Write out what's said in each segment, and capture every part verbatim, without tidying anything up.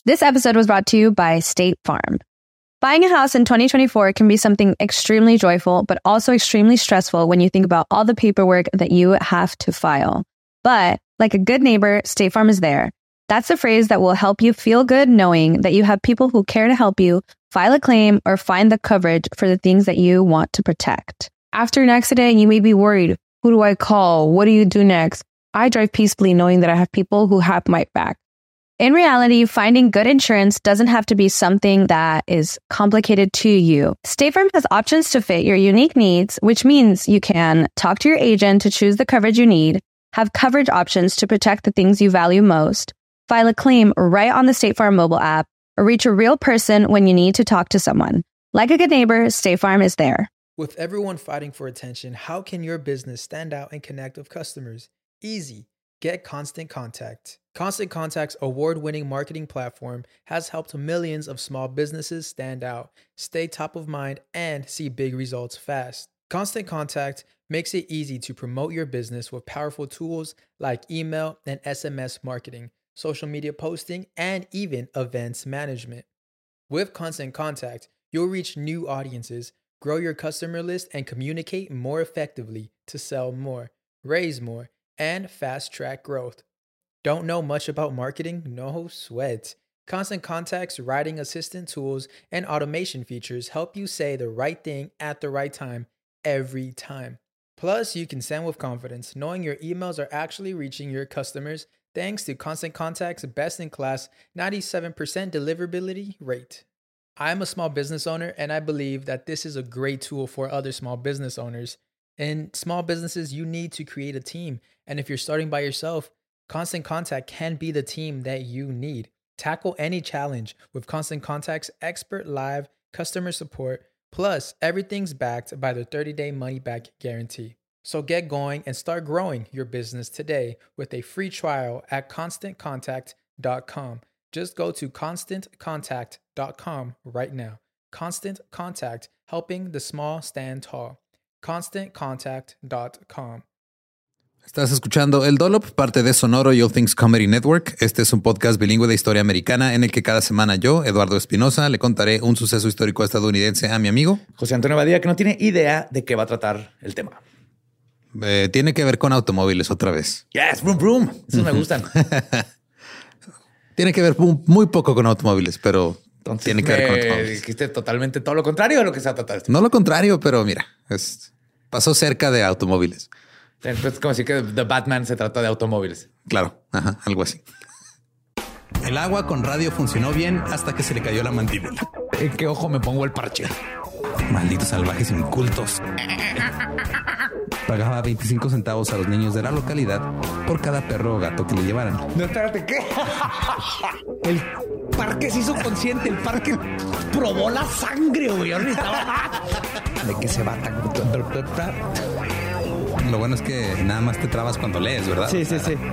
This episode was brought to you by State Farm. Buying a house in twenty twenty-four can be something extremely joyful, but also extremely stressful when you think about all the paperwork that you have to file. But like a good neighbor, State Farm is there. That's the phrase that will help you feel good knowing that you have people who care to help you file a claim or find the coverage for the things that you want to protect. After an accident, you may be worried. Who do I call? What do you do next? I drive peacefully knowing that I have people who have my back. In reality, finding good insurance doesn't have to be something that is complicated to you. State Farm has options to fit your unique needs, which means you can talk to your agent to choose the coverage you need, have coverage options to protect the things you value most, file a claim right on the State Farm mobile app, or reach a real person when you need to talk to someone. Like a good neighbor, State Farm is there. With everyone fighting for attention, how can your business stand out and connect with customers? Easy. Get Constant Contact. Constant Contact's award-winning marketing platform has helped millions of small businesses stand out, stay top of mind, and see big results fast. Constant Contact makes it easy to promote your business with powerful tools like email and S M S marketing, social media posting, and even events management. With Constant Contact, you'll reach new audiences, grow your customer list, and communicate more effectively to sell more, raise more, and fast-track growth. Don't know much about marketing? No sweat. Constant Contact's writing assistant tools and automation features help you say the right thing at the right time every time. Plus, you can send with confidence, knowing your emails are actually reaching your customers thanks to Constant Contact's best-in-class ninety-seven percent deliverability rate. I'm a small business owner, and I believe that this is a great tool for other small business owners. In small businesses, you need to create a team. And if you're starting by yourself, Constant Contact can be the team that you need. Tackle any challenge with Constant Contact's expert live customer support. Plus, everything's backed by the thirty-day money-back guarantee. So get going and start growing your business today with a free trial at constant contact dot com. Just go to constant contact dot com right now. Constant Contact, helping the small stand tall. constant contact dot com. Estás escuchando El Dollop, parte de Sonoro y All Things Comedy Network. Este es un podcast bilingüe de historia americana en el que cada semana yo, Eduardo Espinosa, le contaré un suceso histórico estadounidense a mi amigo José Antonio Badía, que no tiene idea de qué va a tratar el tema. Eh, tiene que ver con automóviles otra vez. Yes, vroom, vroom. Esos me gustan. Tiene que ver muy poco con automóviles, pero Entonces, tiene que ver con automóviles. Dijiste totalmente todo lo contrario de lo que se va a tratar. No lo contrario, pero mira, es, pasó cerca de automóviles. Es como decir que The Batman se trata de automóviles. Claro, ajá, algo así. El agua con radio funcionó bien hasta que se le cayó la mandíbula. ¿En qué ojo me pongo el parche? Malditos salvajes incultos. Pagaba veinticinco centavos a los niños de la localidad por cada perro o gato que le llevaran. No, espérate, ¿qué? El parque se hizo consciente. El parque probó la sangre, güey. ¿De qué se va tan...? Lo bueno es que nada más te trabas cuando lees, ¿verdad? Sí, sí, sí.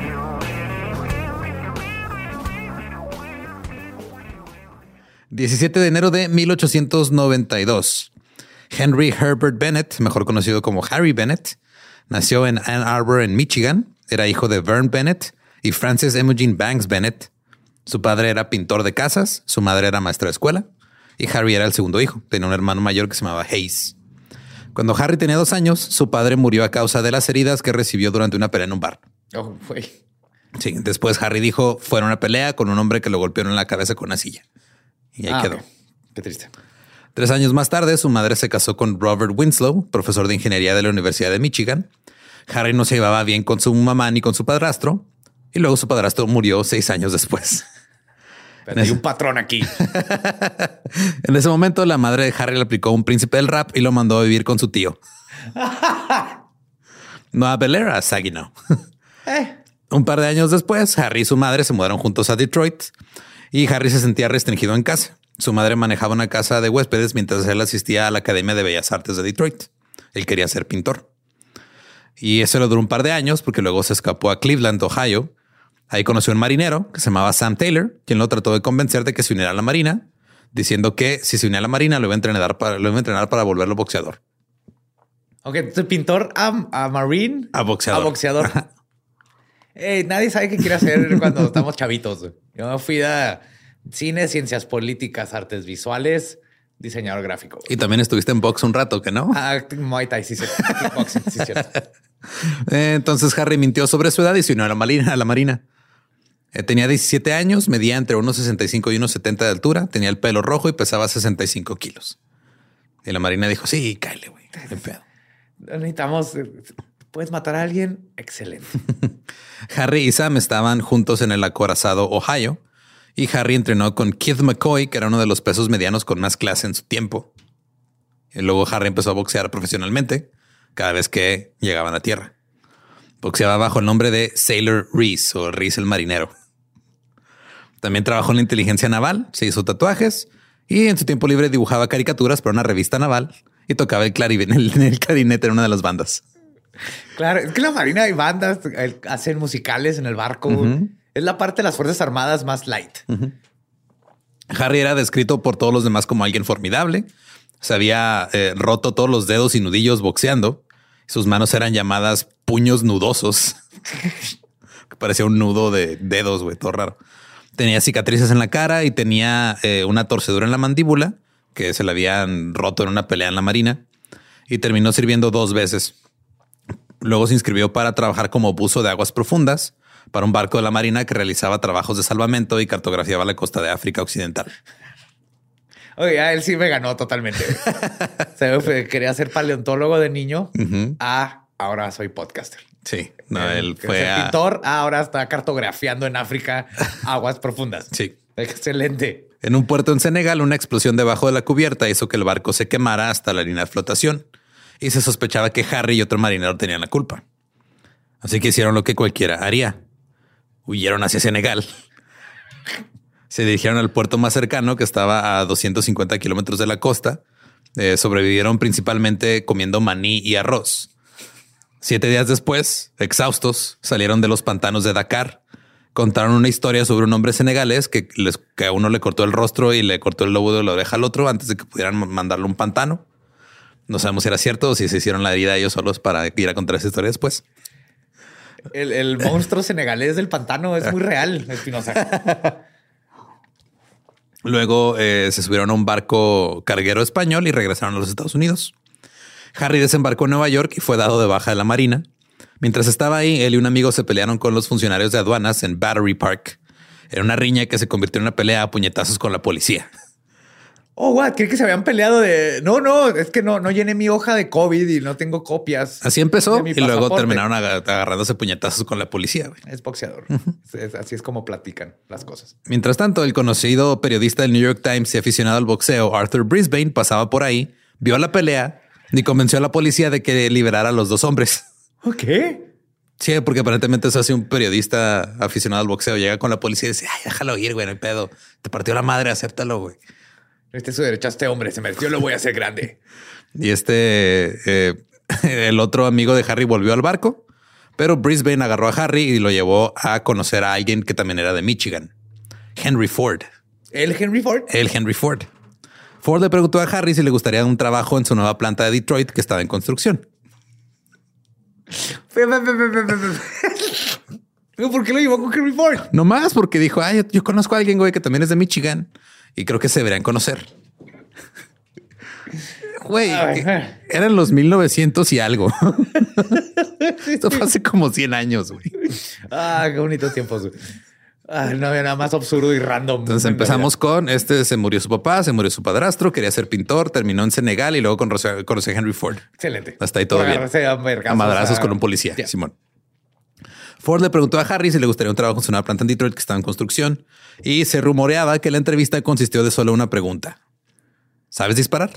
diecisiete de enero de mil ochocientos noventa y dos. Henry Herbert Bennett, mejor conocido como Harry Bennett, nació en Ann Arbor, en Michigan. Era hijo de Vern Bennett y Frances Imogen Banks Bennett. Su padre era pintor de casas, su madre era maestra de escuela y Harry era el segundo hijo. Tenía un hermano mayor que se llamaba Hayes. Cuando Harry tenía dos años, su padre murió a causa de las heridas que recibió durante una pelea en un bar. Oh, güey. Sí, después Harry dijo fue una pelea con un hombre que lo golpeó en la cabeza con una silla. Y ahí ah, quedó. Okay. Qué triste. Tres años más tarde, su madre se casó con Robert Winslow, profesor de ingeniería de la Universidad de Michigan. Harry no se llevaba bien con su mamá ni con su padrastro. Y luego su padrastro murió seis años después. Pero hay un patrón aquí. En ese momento, la madre de Harry le aplicó un príncipe del rap y lo mandó a vivir con su tío. No a Bel Air, a Saginaw. eh. Un par de años después, Harry y su madre se mudaron juntos a Detroit y Harry se sentía restringido en casa. Su madre manejaba una casa de huéspedes mientras él asistía a la Academia de Bellas Artes de Detroit. Él quería ser pintor. Y eso lo duró un par de años porque luego se escapó a Cleveland, Ohio. Ahí conoció a un marinero que se llamaba Sam Taylor, quien lo trató de convencer de que se uniera a la marina, diciendo que si se unía a la marina lo iba a entrenar para, lo iba a entrenar para volverlo boxeador. Ok, entonces pintor a, a marine. A boxeador. A boxeador. Hey, nadie sabe qué quiere hacer cuando estamos chavitos. Yo fui a Cine, ciencias políticas, artes visuales, diseñador gráfico. Y también estuviste en box un rato, ¿que no? Ah, Muay Thai, sí, sí. Kickboxing, sí, cierto. Entonces Harry mintió sobre su edad y se unió a la marina. A la marina. Eh, tenía diecisiete años, medía entre uno sesenta y cinco y uno setenta de altura, tenía el pelo rojo y pesaba sesenta y cinco kilos. Y la marina dijo, sí, cáele, güey. Qué pedo. Necesitamos... ¿Puedes matar a alguien? Excelente. Harry y Sam estaban juntos en el acorazado Ohio y Harry entrenó con Keith McCoy, que era uno de los pesos medianos con más clase en su tiempo. Y luego Harry empezó a boxear profesionalmente cada vez que llegaban a tierra. Boxeaba bajo el nombre de Sailor Reese o Reese el marinero. También trabajó en la inteligencia naval, se hizo tatuajes y en su tiempo libre dibujaba caricaturas para una revista naval y tocaba el clarinete, el, el clarinete en una de las bandas. Claro, es que en la marina hay bandas, hacen musicales en el barco. Uh-huh. Es la parte de las Fuerzas Armadas más light. Uh-huh. Harry era descrito por todos los demás como alguien formidable. Se había eh, roto todos los dedos y nudillos boxeando. Sus manos eran llamadas puños nudosos. Que parecía un nudo de dedos, güey, todo raro. Tenía cicatrices en la cara y tenía eh, una torcedura en la mandíbula que se le habían roto en una pelea en la marina y terminó sirviendo dos veces. Luego se inscribió para trabajar como buzo de aguas profundas para un barco de la marina que realizaba trabajos de salvamento y cartografiaba la costa de África Occidental. Oye, a él sí me ganó totalmente. Se quería ser paleontólogo de niño. Uh-huh. Ah, ahora soy podcaster. Sí, no, él fue ser a... pintor. Ahora está cartografiando en África aguas profundas. Sí. Excelente. En un puerto en Senegal, una explosión debajo de la cubierta hizo que el barco se quemara hasta la línea de flotación. Y se sospechaba que Harry y otro marinero tenían la culpa. Así que hicieron lo que cualquiera haría. Huyeron hacia Senegal. Se dirigieron al puerto más cercano, que estaba a doscientos cincuenta kilómetros de la costa. Eh, sobrevivieron principalmente comiendo maní y arroz. Siete días después, exhaustos, salieron de los pantanos de Dakar. Contaron una historia sobre un hombre senegalés que, les, que a uno le cortó el rostro y le cortó el lobo de la oreja al otro antes de que pudieran mandarle un pantano. No sabemos si era cierto o si se hicieron la herida ellos solos para ir a contar esa historia después. El, el monstruo senegalés del pantano es muy real, Espinosa. Luego eh, se subieron a un barco carguero español y regresaron a los Estados Unidos. Harry desembarcó en Nueva York y fue dado de baja de la marina. Mientras estaba ahí, él y un amigo se pelearon con los funcionarios de aduanas en Battery Park. Era una riña que se convirtió en una pelea a puñetazos con la policía. Oh, what? Creí que se habían peleado de... No, no, es que no, no llené mi hoja de COVID y no tengo copias. Así empezó y luego terminaron ag- agarrándose puñetazos con la policía. Güey. Es boxeador. Uh-huh. es, así es como platican las cosas. Mientras tanto, el conocido periodista del New York Times y aficionado al boxeo, Arthur Brisbane, pasaba por ahí, vio la pelea y convenció a la policía de que liberara a los dos hombres. ¿Qué? Sí, porque aparentemente eso hace un periodista aficionado al boxeo. Llega con la policía y dice, ay, déjalo ir, güey, no hay pedo. Te partió la madre, acéptalo, güey. Este es su derecho a este hombre. Se metió, lo voy a hacer grande. Y este, eh, el otro amigo de Harry volvió al barco, pero Brisbane agarró a Harry y lo llevó a conocer a alguien que también era de Michigan. Henry Ford. ¿El Henry Ford? El Henry Ford. Ford le preguntó a Harry si le gustaría un trabajo en su nueva planta de Detroit que estaba en construcción. ¿Por qué lo llevó con Henry Ford? No más porque dijo, ay, yo conozco a alguien, güey, que también es de Michigan y creo que se deberían conocer. Güey, eran los mil novecientos y algo. Esto fue hace como cien años, güey. Ah, qué bonitos tiempos, güey. Ah, no había nada más absurdo y random. Entonces empezamos con este, se murió su papá, se murió su padrastro, quería ser pintor, terminó en Senegal y luego conoció, conoció a Henry Ford. Excelente. Hasta ahí todo bien. A, a madrazos a... con un policía, yeah. Simón. Ford le preguntó a Harry si le gustaría un trabajo en una planta en Detroit que estaba en construcción y se rumoreaba que la entrevista consistió de solo una pregunta. ¿Sabes disparar?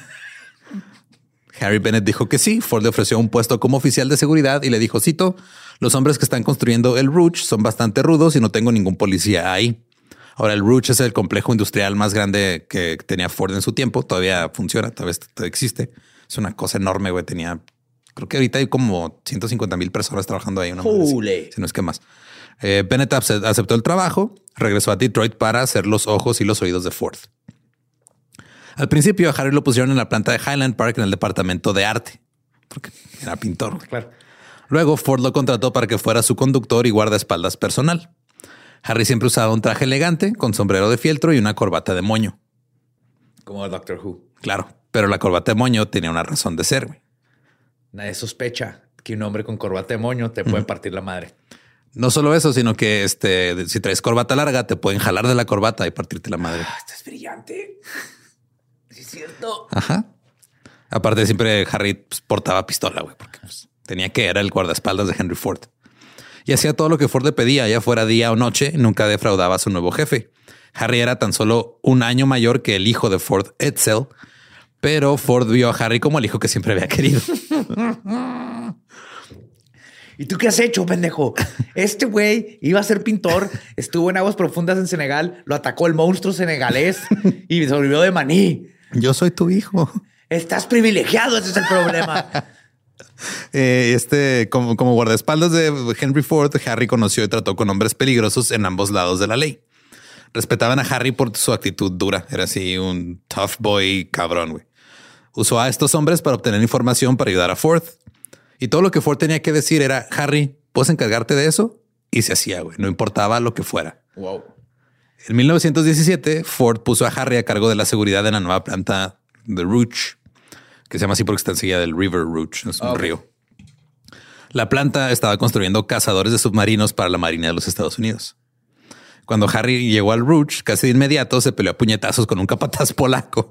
Harry Bennett dijo que sí. Ford le ofreció un puesto como oficial de seguridad y le dijo, cito, los hombres que están construyendo el Rouge son bastante rudos y no tengo ningún policía ahí. Ahora, el Rouge es el complejo industrial más grande que tenía Ford en su tiempo. Todavía funciona, todavía existe. Es una cosa enorme, güey. Tenía... Creo que ahorita hay como ciento cincuenta mil personas trabajando ahí. Una Jule. Si no es que más. Eh, Bennett aceptó el trabajo, regresó a Detroit para hacer los ojos y los oídos de Ford. Al principio a Harry lo pusieron en la planta de Highland Park en el departamento de arte, porque era pintor. Claro. Luego Ford lo contrató para que fuera su conductor y guardaespaldas personal. Harry siempre usaba un traje elegante con sombrero de fieltro y una corbata de moño. Como Doctor Who. Claro, pero la corbata de moño tenía una razón de ser, güey. Nadie sospecha que un hombre con corbata de moño te puede uh-huh. partir la madre. No solo eso, sino que este, si traes corbata larga, te pueden jalar de la corbata y partirte la madre. Ah, estás brillante. Sí, es cierto. Ajá. Aparte, siempre Harry pues, portaba pistola, güey, porque pues, tenía que era el guardaespaldas de Henry Ford. Y hacía todo lo que Ford le pedía, ya fuera día o noche, nunca defraudaba a su nuevo jefe. Harry era tan solo un año mayor que el hijo de Ford, Edsel, pero Ford vio a Harry como el hijo que siempre había querido. ¿Y tú qué has hecho, pendejo? Este güey iba a ser pintor, estuvo en aguas profundas en Senegal, lo atacó el monstruo senegalés y sobrevivió de maní. Yo soy tu hijo. Estás privilegiado, ese es el problema. Eh, este, como, como guardaespaldas de Henry Ford, Harry conoció y trató con hombres peligrosos en ambos lados de la ley. Respetaban a Harry por su actitud dura. Era así un tough boy cabrón, güey. Usó a estos hombres para obtener información para ayudar a Ford. Y todo lo que Ford tenía que decir era, Harry, ¿puedes encargarte de eso? Y se hacía, güey. No importaba lo que fuera. Wow. En mil novecientos diecisiete, Ford puso a Harry a cargo de la seguridad de la nueva planta de Rouge, que se llama así porque está enseguida del River Rouge, es un okay. río. La planta estaba construyendo cazadores de submarinos para la Marina de los Estados Unidos. Cuando Harry llegó al Rouge, casi de inmediato se peleó a puñetazos con un capataz polaco.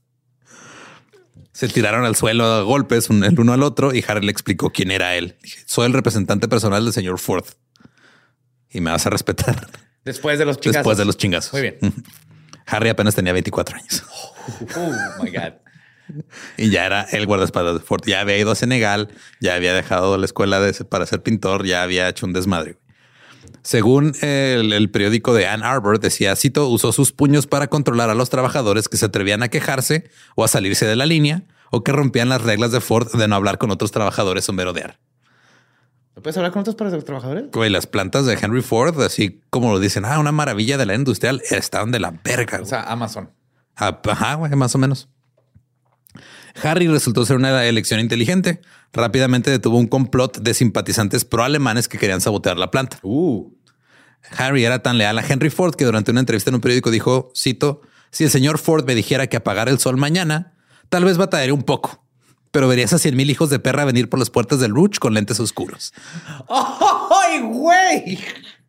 Se tiraron al suelo a golpes el uno al otro y Harry le explicó quién era él. Dije, soy el representante personal del señor Ford y me vas a respetar. Después de los chingazos. Después de los chingazos. Muy bien. Harry apenas tenía veinticuatro años. Oh my God. Y ya era el guardaespaldas de Ford. Ya había ido a Senegal, ya había dejado la escuela de, para ser pintor, ya había hecho un desmadre. Según el, el periódico de Ann Arbor, decía, cito, usó sus puños para controlar a los trabajadores que se atrevían a quejarse o a salirse de la línea o que rompían las reglas de Ford de no hablar con otros trabajadores o merodear. ¿No puedes hablar con otros trabajadores? Güey, las plantas de Henry Ford, así como lo dicen, ah, una maravilla de la industrial, estaban de la verga. O sea, Amazon. Ah, ajá, güey, más o menos. Harry resultó ser una elección inteligente. Rápidamente detuvo un complot de simpatizantes pro-alemanes que querían sabotear la planta. Uh. Harry era tan leal a Henry Ford que durante una entrevista en un periódico dijo, cito, si el señor Ford me dijera que apagara el sol mañana, tal vez batallaría un poco, pero verías a cien mil hijos de perra venir por las puertas del Rouge con lentes oscuros. ¡Ay, güey!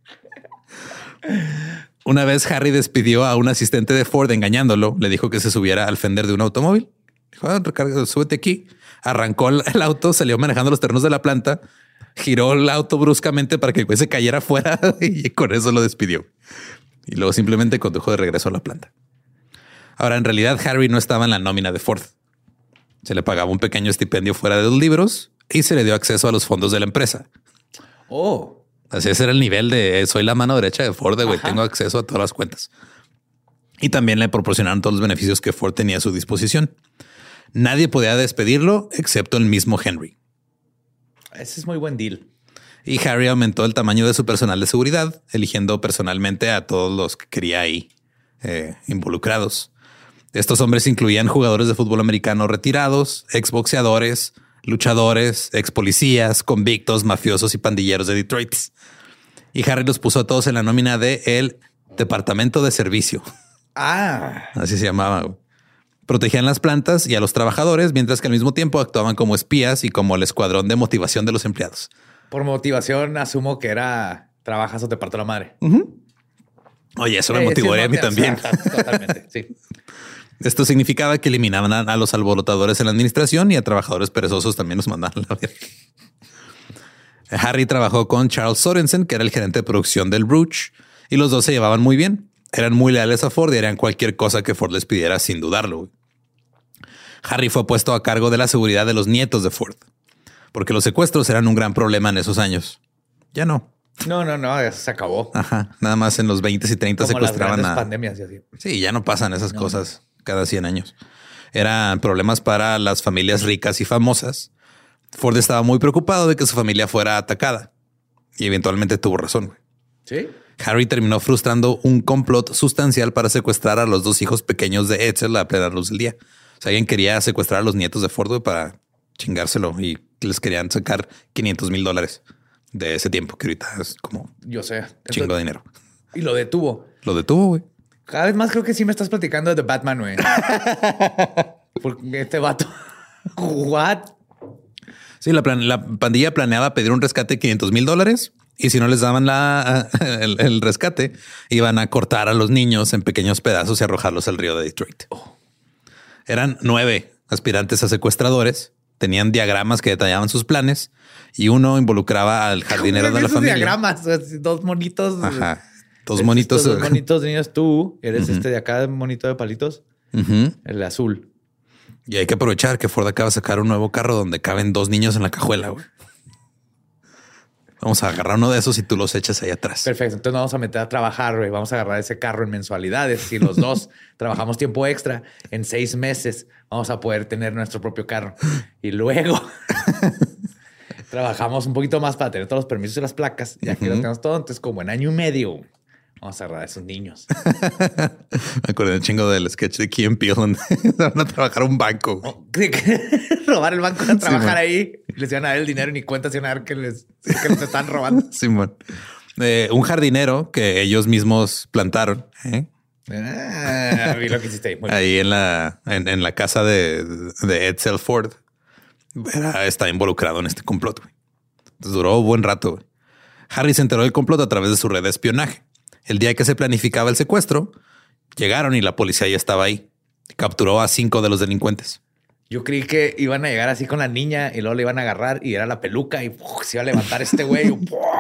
Una vez Harry despidió a un asistente de Ford engañándolo. Le dijo que se subiera al fender de un automóvil. Dijo, ah, recarga, súbete aquí. Arrancó el auto, salió manejando los terrenos de la planta, giró el auto bruscamente para que el güey se cayera afuera y con eso lo despidió. Y luego simplemente condujo de regreso a la planta. Ahora, en realidad, Harry no estaba en la nómina de Ford. Se le pagaba un pequeño estipendio fuera de los libros y se le dio acceso a los fondos de la empresa. Oh, así ese era el nivel de soy la mano derecha de Ford, güey. Tengo acceso a todas las cuentas. Y también le proporcionaron todos los beneficios que Ford tenía a su disposición. Nadie podía despedirlo excepto el mismo Henry. Ese es muy buen deal. Y Harry aumentó el tamaño de su personal de seguridad, eligiendo personalmente a todos los que quería ahí eh, involucrados. Estos hombres incluían jugadores de fútbol americano retirados, exboxeadores, luchadores, ex policías, convictos, mafiosos y pandilleros de Detroit. Y Harry los puso a todos en la nómina de el Departamento de Servicio. Ah, así se llamaba. Protegían las plantas y a los trabajadores, mientras que al mismo tiempo actuaban como espías y como el escuadrón de motivación de los empleados. Por motivación, asumo que era trabajas o te parto la madre. Uh-huh. Oye, eso me eh, motivaría sí, a mí también. Totalmente, sí. Esto significaba que eliminaban a los alborotadores en la administración y a trabajadores perezosos también los mandaban a la verga. Harry trabajó con Charles Sorensen, que era el gerente de producción del Rouge, y los dos se llevaban muy bien. Eran muy leales a Ford y harían cualquier cosa que Ford les pidiera sin dudarlo. Harry fue puesto a cargo de la seguridad de los nietos de Ford, porque los secuestros eran un gran problema en esos años. Ya no. No, no, no, ya se acabó. Ajá. Nada más en los veinte y treinta como secuestraban las a pandemias y así. Sí, ya no pasan esas no. cosas cada cien años. Eran problemas para las familias ricas y famosas. Ford estaba muy preocupado de que su familia fuera atacada y eventualmente tuvo razón. Sí. Harry terminó frustrando un complot sustancial para secuestrar a los dos hijos pequeños de Edsel a plena luz del día. O sea, alguien quería secuestrar a los nietos de Ford para chingárselo y les querían sacar quinientos mil dólares de ese tiempo, que ahorita es como yo sé chingo de dinero. Y lo detuvo. Lo detuvo, güey. Cada vez más creo que sí me estás platicando de The Batman, güey. Porque este vato... What? Sí, la, plan la pandilla planeaba pedir un rescate de quinientos mil dólares y si no les daban la, el, el rescate, iban a cortar a los niños en pequeños pedazos y arrojarlos al río de Detroit. Oh. Eran nueve aspirantes a secuestradores. Tenían diagramas que detallaban sus planes y uno involucraba al jardinero de la familia. Diagramas, dos monitos. Ajá. Dos monitos. Dos monitos niños. Tú eres uh-huh. este de acá, monito de palitos. Uh-huh. El azul. Y hay que aprovechar que Ford acaba de sacar un nuevo carro donde caben dos niños en la cajuela, güey. Vamos a agarrar uno de esos y tú los echas ahí atrás. Perfecto. Entonces nos vamos a meter a trabajar, güey. Vamos a agarrar ese carro en mensualidades. Si los dos trabajamos tiempo extra, en seis meses vamos a poder tener nuestro propio carro. Y luego trabajamos un poquito más para tener todos los permisos y las placas. Y aquí uh-huh. lo tenemos todo. Entonces, como en año y medio, vamos a agarrar a esos niños. Me acordé un chingo del sketch de Key and Peele donde van a trabajar un banco. Oh, robar el banco, a trabajar sí, ahí. Les iban a dar el dinero y ni cuenta se iban a dar que les, que les están robando. Simón. Eh, un jardinero que ellos mismos plantaron. ¿eh? Ah, vi lo que hiciste ahí. Muy ahí bien. en la, en, en la casa de, de Edsel Ford. Era, está involucrado en este complot. Güey. Entonces duró un buen rato. Güey. Harry se enteró del complot a través de su red de espionaje. El día que se planificaba el secuestro, llegaron y la policía ya estaba ahí. Capturó a cinco de los delincuentes. Yo creí que iban a llegar así con la niña y luego le iban a agarrar y era la peluca y ¡puf! Se iba a levantar este güey.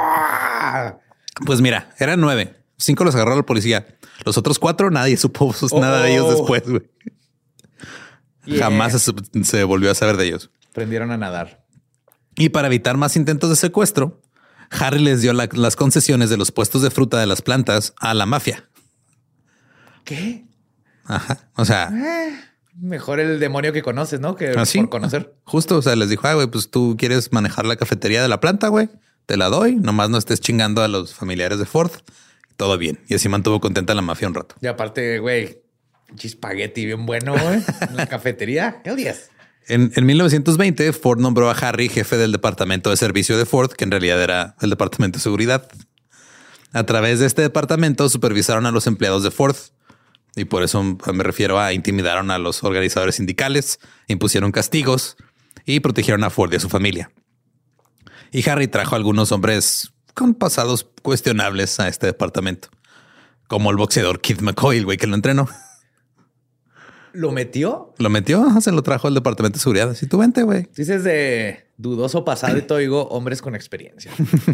Pues mira, eran nueve. Cinco los agarró la policía. Los otros cuatro, nadie supo oh. nada de ellos después. Güey. Yeah. Jamás se, se volvió a saber de ellos. Aprendieron a nadar. Y para evitar más intentos de secuestro, Harry les dio la, las concesiones de los puestos de fruta de las plantas a la mafia. ¿Qué? Ajá. O sea, eh, mejor el demonio que conoces, ¿no? Que ¿así? Por conocer. Justo. O sea, les dijo, ah, güey, pues tú quieres manejar la cafetería de la planta, güey. Te la doy. Nomás no estés chingando a los familiares de Ford. Todo bien. Y así mantuvo contenta la mafia un rato. Y aparte, güey, chispagueti bien bueno, güey. En la cafetería. ¿Qué odias? En, en mil novecientos veinte, Ford nombró a Harry jefe del departamento de servicio de Ford, que en realidad era el departamento de seguridad. A través de este departamento supervisaron a los empleados de Ford. Y por eso me refiero a intimidaron a los organizadores sindicales, impusieron castigos y protegieron a Ford y a su familia. Y Harry trajo a algunos hombres con pasados cuestionables a este departamento, como el boxeador Keith McCoy, el güey que lo entrenó. ¿Lo metió? Lo metió, se lo trajo al departamento de seguridad. Si tú vente, güey. Dices de dudoso pasado y todo, digo, hombres con experiencia.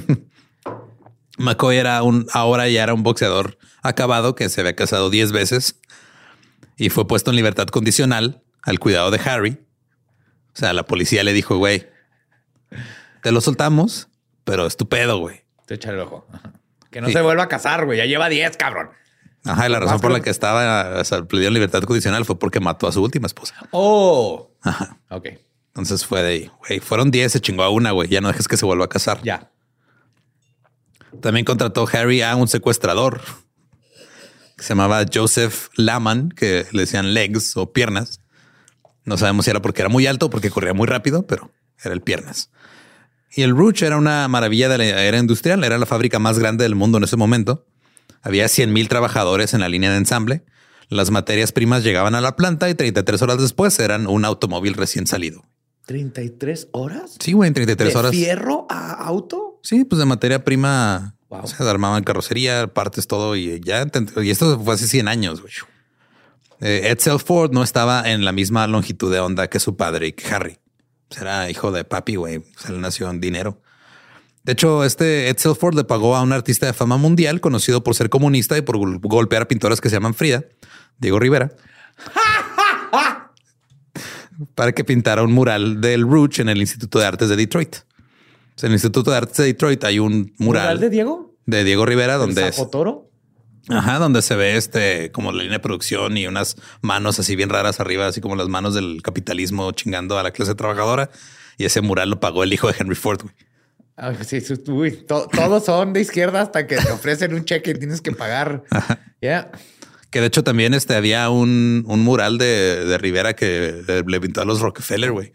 McCoy era un, ahora ya era un boxeador acabado que se había casado diez veces y fue puesto en libertad condicional al cuidado de Harry. O sea, la policía le dijo, güey, te lo soltamos, pero es tu pedo, güey. Te echa el ojo. Que no sí. se vuelva a casar, güey. Ya lleva diez, cabrón. Ajá, y la razón por la que estaba, o sea, le dieron libertad condicional fue porque mató a su última esposa. Oh, ajá. Ok. Entonces fue de ahí, güey, fueron diez, se chingó a una, güey. Ya no dejes que se vuelva a casar. Ya. También contrató Harry a un secuestrador que se llamaba Joseph Laman, que le decían legs o piernas. No sabemos si era porque era muy alto o porque corría muy rápido, pero era el piernas. Y el Rouge era una maravilla de la era industrial. Era la fábrica más grande del mundo en ese momento. Había cien mil trabajadores en la línea de ensamble. Las materias primas llegaban a la planta y treinta y tres horas después eran un automóvil recién salido. ¿treinta y tres horas? Sí, güey, en treinta y tres horas. ¿De fierro a auto? Sí, pues de materia prima. Wow. Se armaban carrocería, partes, todo y ya. Y esto fue hace cien años, güey. Eh, Edsel Ford no estaba en la misma longitud de onda que su padre y que Harry. Era hijo de papi, güey. O sea, él nació en dinero. De hecho, este Edsel Ford le pagó a un artista de fama mundial conocido por ser comunista y por gol- golpear a pintoras que se llaman Frida, Diego Rivera, para que pintara un mural del Rouge en el Instituto de Artes de Detroit. O sea, en el Instituto de Artes de Detroit hay un mural, ¿Mural de Diego? De Diego Rivera, donde es Toro. Ajá, donde se ve este como la línea de producción y unas manos así bien raras arriba, así como las manos del capitalismo chingando a la clase trabajadora. Y ese mural lo pagó el hijo de Henry Ford, güey. Ah, sí, uy, to- todos son de izquierda hasta que te ofrecen un cheque y tienes que pagar. Ya. Yeah. Que de hecho también este había un, un mural de, de Rivera que le pintó a los Rockefeller, güey.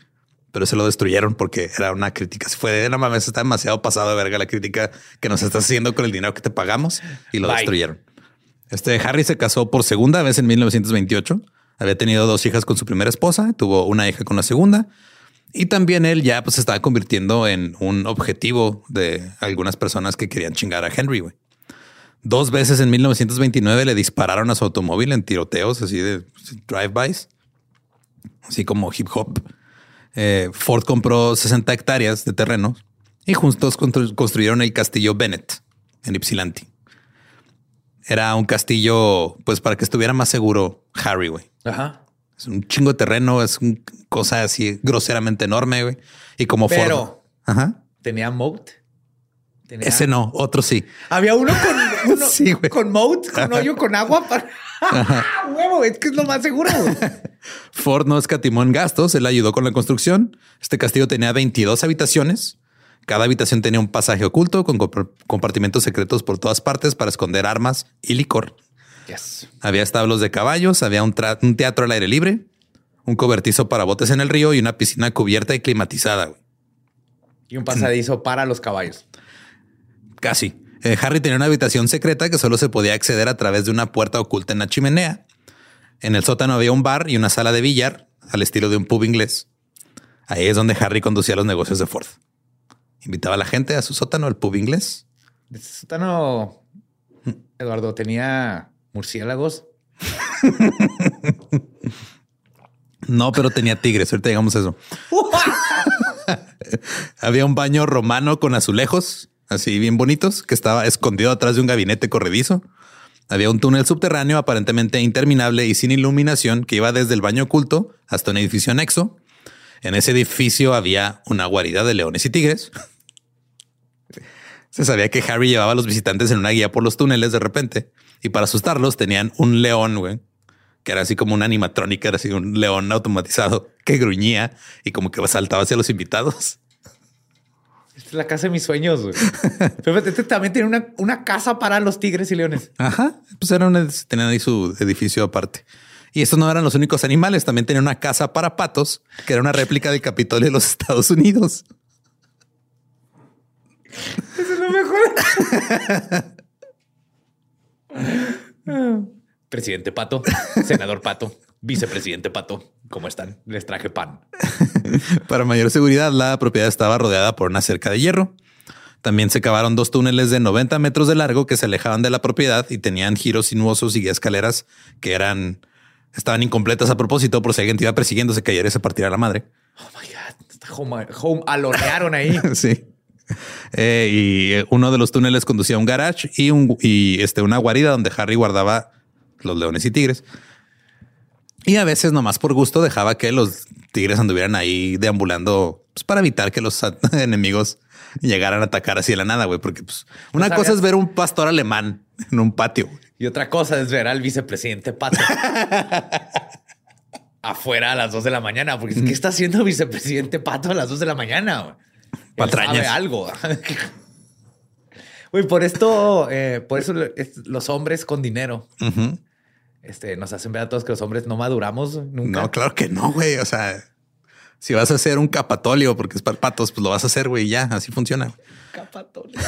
pero se lo destruyeron porque era una crítica. Se fue de no mames, está demasiado pasado de verga la crítica que nos estás haciendo con el dinero que te pagamos y lo Bye. destruyeron. Este Harry se casó por segunda vez en mil novecientos veintiocho. Había tenido dos hijas con su primera esposa, tuvo una hija con la segunda. Y también él ya pues, se estaba convirtiendo en un objetivo de algunas personas que querían chingar a Henry. Wey. Dos veces en mil novecientos veintinueve le dispararon a su automóvil en tiroteos así de drive-bys, así como hip hop. Eh, Ford compró sesenta hectáreas de terreno y juntos constru- construyeron el castillo Bennett en Ypsilanti. Era un castillo, pues para que estuviera más seguro Harry, güey. Ajá. Es un chingo de terreno, es una cosa así groseramente enorme, güey. Y como Pero, Ford. Ajá. ¿Tenía moat? ¿Tenía... Ese no, otro sí. Había uno con uno sí, con moat, con hoyo, con agua para huevo, es que es lo más seguro. Ford no escatimó en gastos, él ayudó con la construcción. Este castillo tenía veintidós habitaciones. Cada habitación tenía un pasaje oculto con comp- compartimentos secretos por todas partes para esconder armas y licor. Yes. Había establos de caballos, había un, tra- un teatro al aire libre, un cobertizo para botes en el río y una piscina cubierta y climatizada. Güey. Y un pasadizo para los caballos. Casi. Eh, Harry tenía una habitación secreta que solo se podía acceder a través de una puerta oculta en la chimenea. En el sótano había un bar y una sala de billar al estilo de un pub inglés. Ahí es donde Harry conducía los negocios de Ford. Invitaba a la gente a su sótano, al pub inglés. Ese sótano, Eduardo, tenía murciélagos. No, pero tenía tigres. Ahorita digamos eso. Había un baño romano con azulejos, así bien bonitos, que estaba escondido atrás de un gabinete corredizo. Había un túnel subterráneo aparentemente interminable y sin iluminación que iba desde el baño oculto hasta un edificio anexo. En ese edificio había una guarida de leones y tigres. Se sabía que Harry llevaba a los visitantes en una guía por los túneles de repente y para asustarlos tenían un león, güey, que era así como una animatrónica, era así un león automatizado que gruñía y como que saltaba hacia los invitados. Esta es la casa de mis sueños, güey. Pero este también tiene una, una casa para los tigres y leones. Ajá. Pues era un, tenían ahí su edificio aparte. Y estos no eran los únicos animales. También tenía una casa para patos, que era una réplica del Capitolio de los Estados Unidos. Eso es lo mejor. Presidente Pato, senador Pato, vicepresidente Pato. ¿Cómo están? Les traje pan. Para mayor seguridad, la propiedad estaba rodeada por una cerca de hierro. También se cavaron dos túneles de noventa metros de largo que se alejaban de la propiedad y tenían giros sinuosos y escaleras que eran... estaban incompletas a propósito por si alguien te iba persiguiendo, se cayera y se partiera la madre. Oh my God. Home, home alonearon ahí. Sí. Eh, y uno de los túneles conducía a un garage y, un, y este, una guarida donde Harry guardaba los leones y tigres. Y a veces nomás por gusto dejaba que los tigres anduvieran ahí deambulando pues, para evitar que los enemigos llegaran a atacar así de la nada, güey. Porque pues, una cosa sabías? es ver un pastor alemán en un patio. Y otra cosa es ver al vicepresidente Pato afuera a las dos de la mañana. Porque ¿qué está haciendo el vicepresidente Pato a las dos de la mañana? Patrañas. Sabe algo. Güey, por esto, eh, por eso los hombres con dinero uh-huh. este, nos hacen ver a todos que los hombres no maduramos nunca. No, claro que no, güey. O sea, si vas a hacer un capatolio porque es para patos, pues lo vas a hacer, güey. Ya, así funciona. Capatolio.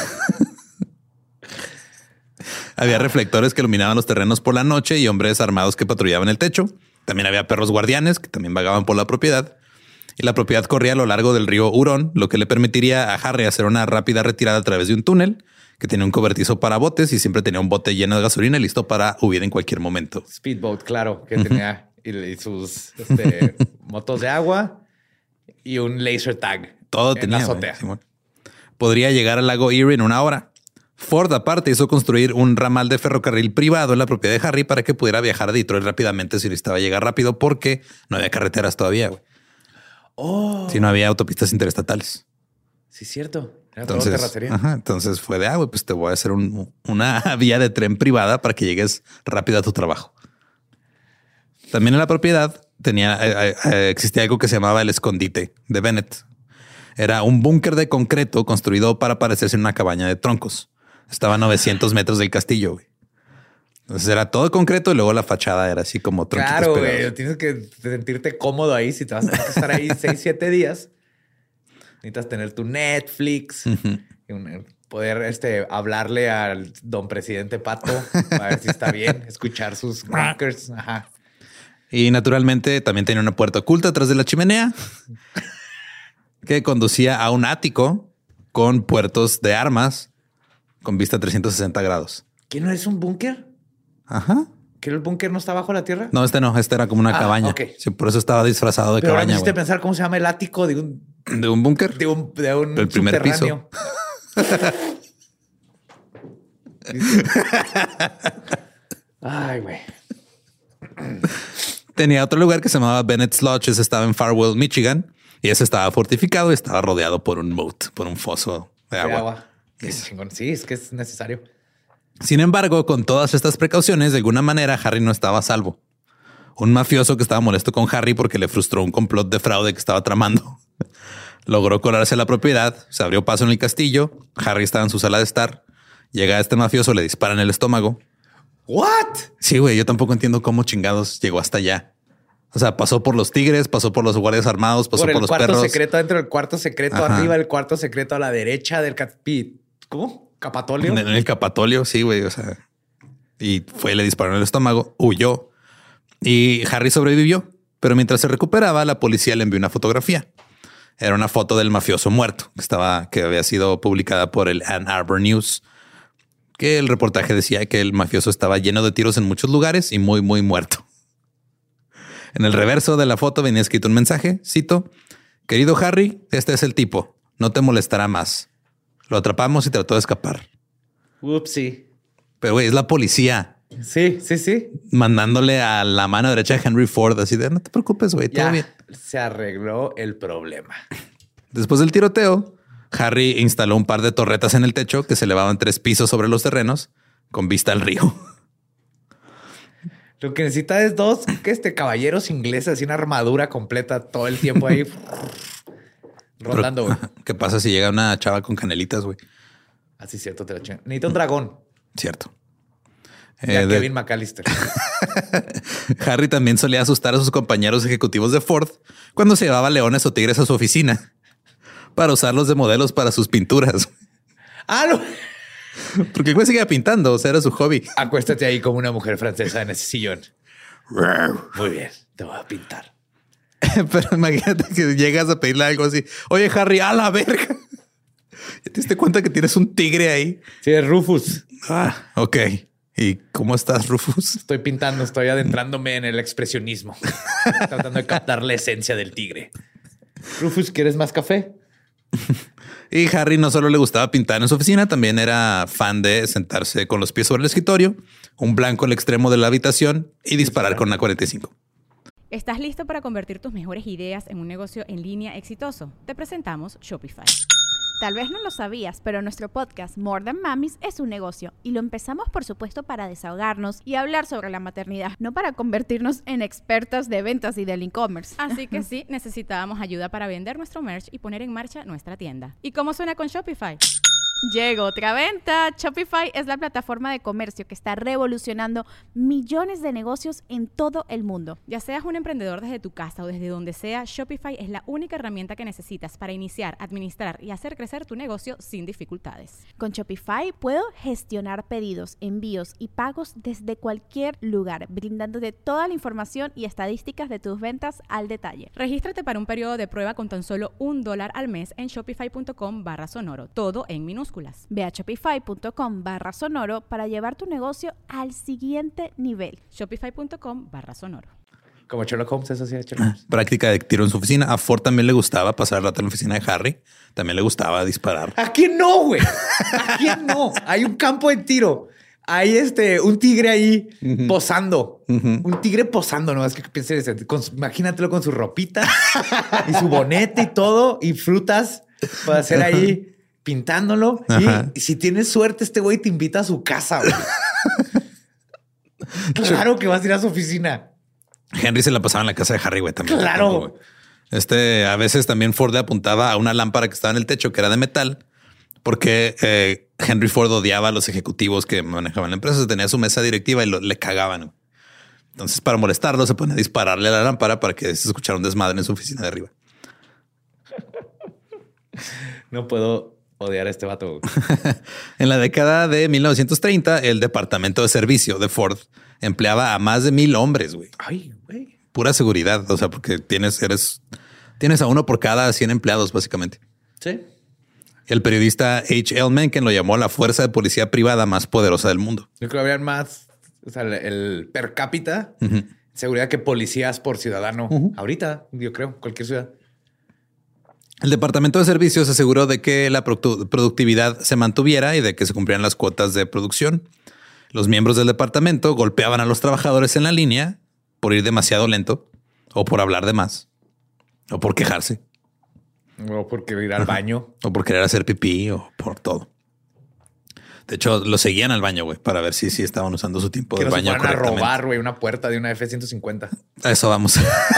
Había reflectores que iluminaban los terrenos por la noche y hombres armados que patrullaban el techo. También había perros guardianes que también vagaban por la propiedad. Y la propiedad corría a lo largo del río Hurón, lo que le permitiría a Harry hacer una rápida retirada a través de un túnel que tenía un cobertizo para botes y siempre tenía un bote lleno de gasolina listo para huir en cualquier momento. Speedboat, claro, que uh-huh. tenía y, y sus este, motos de agua y un laser tag. Todo en tenía. La azotea. Güey, podría llegar al lago Erie en una hora. Ford aparte hizo construir un ramal de ferrocarril privado en la propiedad de Harry para que pudiera viajar a Detroit rápidamente si necesitaba llegar rápido porque no había carreteras todavía, güey. Oh. Si no había autopistas interestatales. Sí, cierto. Era entonces, terracería. Ajá, entonces fue de agua, ah, pues te voy a hacer un, una vía de tren privada para que llegues rápido a tu trabajo. También en la propiedad tenía, eh, eh, existía algo que se llamaba el escondite de Bennett. Era un búnker de concreto construido para parecerse en una cabaña de troncos. Estaba a novecientos metros del castillo. Güey. Entonces era todo concreto y luego la fachada era así como tronquitos Claro, pegados. güey. Tienes que sentirte cómodo ahí. Si te vas a tener que estar ahí seis, siete días, necesitas tener tu Netflix Ujú. y un- poder este, hablarle al don presidente Pato a ver si está bien, escuchar sus crackers. Ajá. Y naturalmente también tenía una puerta oculta atrás de la chimenea que conducía a un ático con puertos de armas con vista a trescientos sesenta grados. ¿Qué no es un búnker? Ajá. ¿Que el búnker no está bajo la tierra? No, este no, este era como una Ah, cabaña. ok. Sí, por eso estaba disfrazado de Pero ahora me cabaña. hiciste güey. pensar cómo se llama el ático de un, ¿De un búnker? de un, de un El primer subterráneo. Ay, güey. Tenía otro lugar que se llamaba Bennett's Lodge. Ese estaba en Farwell, Michigan. Y ese estaba fortificado y estaba rodeado por un moat, por un foso de De agua. agua. Qué chingón. Sí, es que es necesario. Sin embargo, con todas estas precauciones, de alguna manera Harry no estaba a salvo. Un mafioso que estaba molesto con Harry porque le frustró un complot de fraude que estaba tramando. Logró colarse a la propiedad, se abrió paso en el castillo. Harry estaba en su sala de estar. Llega este mafioso, le dispara en el estómago. ¿What? Sí, güey, yo tampoco entiendo cómo chingados llegó hasta allá. O sea, pasó por los tigres, pasó por los guardias armados, pasó Por por, el los cuarto perros. secreto dentro del cuarto secreto Ajá. arriba, el cuarto secreto a la derecha del capi... ¿Cómo? Capatolio. En el Capatolio, sí, güey. O sea, y fue, le disparó en el estómago, huyó y Harry sobrevivió. Pero mientras se recuperaba, la policía le envió una fotografía. Era una foto del mafioso muerto que estaba, que había sido publicada por el Ann Arbor News, que el reportaje decía que el mafioso estaba lleno de tiros en muchos lugares y muy, muy muerto. En el reverso de la foto venía escrito un mensaje, cito: querido Harry, este es el tipo, no te molestará más. Lo atrapamos y trató de escapar. Upsi. Pero güey, es la policía Sí, sí, sí. mandándole a la mano derecha de Henry Ford así de no te preocupes, güey, todo Ya bien. se arregló el problema. Después del tiroteo, Harry instaló un par de torretas en el techo que se elevaban tres pisos sobre los terrenos con vista al río. Lo que necesita es dos que este caballeros ingleses y una armadura completa todo el tiempo ahí rondando, güey. ¿Qué pasa si llega una chava con canelitas, güey? Así es cierto, te la chingan. Necesita un dragón. Cierto. Ya Eh, de- Kevin McAllister. Harry también solía asustar a sus compañeros ejecutivos de Ford cuando se llevaba leones o tigres a su oficina para usarlos de modelos para sus pinturas. Ah, no. Porque el güey seguía pintando, o sea, era su hobby. Acuéstate ahí como una mujer francesa en ese sillón. Muy bien, te voy a pintar. Pero imagínate que llegas a pedirle algo así. Oye, Harry, a la verga. ¿Ya te diste cuenta que tienes un tigre ahí? Sí, es Rufus. Ah, ok. ¿Y cómo estás, Rufus? Estoy pintando, estoy adentrándome en el expresionismo, tratando de captar la esencia del tigre. Rufus, ¿quieres más café? Y Harry no solo le gustaba pintar en su oficina, también era fan de sentarse con los pies sobre el escritorio, un blanco al extremo de la habitación y disparar con una cuarenta y cinco. ¿Estás listo para convertir tus mejores ideas en un negocio en línea exitoso? Te presentamos Shopify. Tal vez no lo sabías, pero nuestro podcast More Than Mamis es un negocio y lo empezamos por supuesto para desahogarnos y hablar sobre la maternidad, no para convertirnos en expertas de ventas y del e-commerce. Así que sí, necesitábamos ayuda para vender nuestro merch y poner en marcha nuestra tienda. ¿Y cómo suena con Shopify? Llegó otra venta. Shopify es la plataforma de comercio que está revolucionando millones de negocios en todo el mundo. Ya seas un emprendedor desde tu casa o desde donde sea, Shopify es la única herramienta que necesitas para iniciar, administrar y hacer crecer tu negocio sin dificultades. Con Shopify puedo gestionar pedidos, envíos y pagos desde cualquier lugar, brindándote toda la información y estadísticas de tus ventas al detalle. Regístrate para un periodo de prueba con tan solo un dólar al mes en shopify.com barra sonoro, todo en minúsculas. Ve a shopify.com barra sonoro para llevar tu negocio al siguiente nivel. Shopify.com barra sonoro. Como Sherlock Holmes, eso sí, Sherlock Holmes. Práctica de tiro en su oficina. A Ford también le gustaba pasar el rato en la oficina de Harry. También le gustaba disparar. ¿A quién no, güey? ¿A quién no? Hay un campo de tiro. Hay este, un tigre ahí uh-huh. posando. Uh-huh. Un tigre posando, ¿no? Es que pienses, con su, imagínatelo con su ropita y su bonete y todo y frutas para hacer ahí pintándolo. Y, y si tienes suerte, este güey te invita a su casa, güey. Claro que vas a ir a su oficina. Henry se la pasaba en la casa de Harry, güey, también. Claro. Güey. Este, a veces también Ford le apuntaba a una lámpara que estaba en el techo, que era de metal, porque eh, Henry Ford odiaba a los ejecutivos que manejaban la empresa. Tenía su mesa directiva y lo, le cagaban. Entonces, para molestarlo, se ponía a dispararle a la lámpara para que se escuchara un desmadre en su oficina de arriba. No puedo odiar a este vato. En la década de mil novecientos treinta, el departamento de servicio de Ford empleaba a más de mil hombres, güey. Ay, güey. Pura seguridad. O sea, porque tienes, eres, tienes a uno por cada cien empleados, básicamente. Sí. El periodista H L Mencken lo llamó la fuerza de policía privada más poderosa del mundo. Yo creo que habrían más, o sea, el, el per cápita, uh-huh. seguridad que policías por ciudadano. Uh-huh. Ahorita, yo creo, cualquier ciudad. El departamento de servicios se aseguró de que la produ- productividad se mantuviera y de que se cumplieran las cuotas de producción. Los miembros del departamento golpeaban a los trabajadores en la línea por ir demasiado lento o por hablar de más o por quejarse. O por querer ir al baño. O por querer hacer pipí o por todo. De hecho, lo seguían al baño, güey, para ver si, si estaban usando su tiempo de baño correctamente. Que nos fueran a robar, güey, una puerta de una F ciento cincuenta. A eso vamos.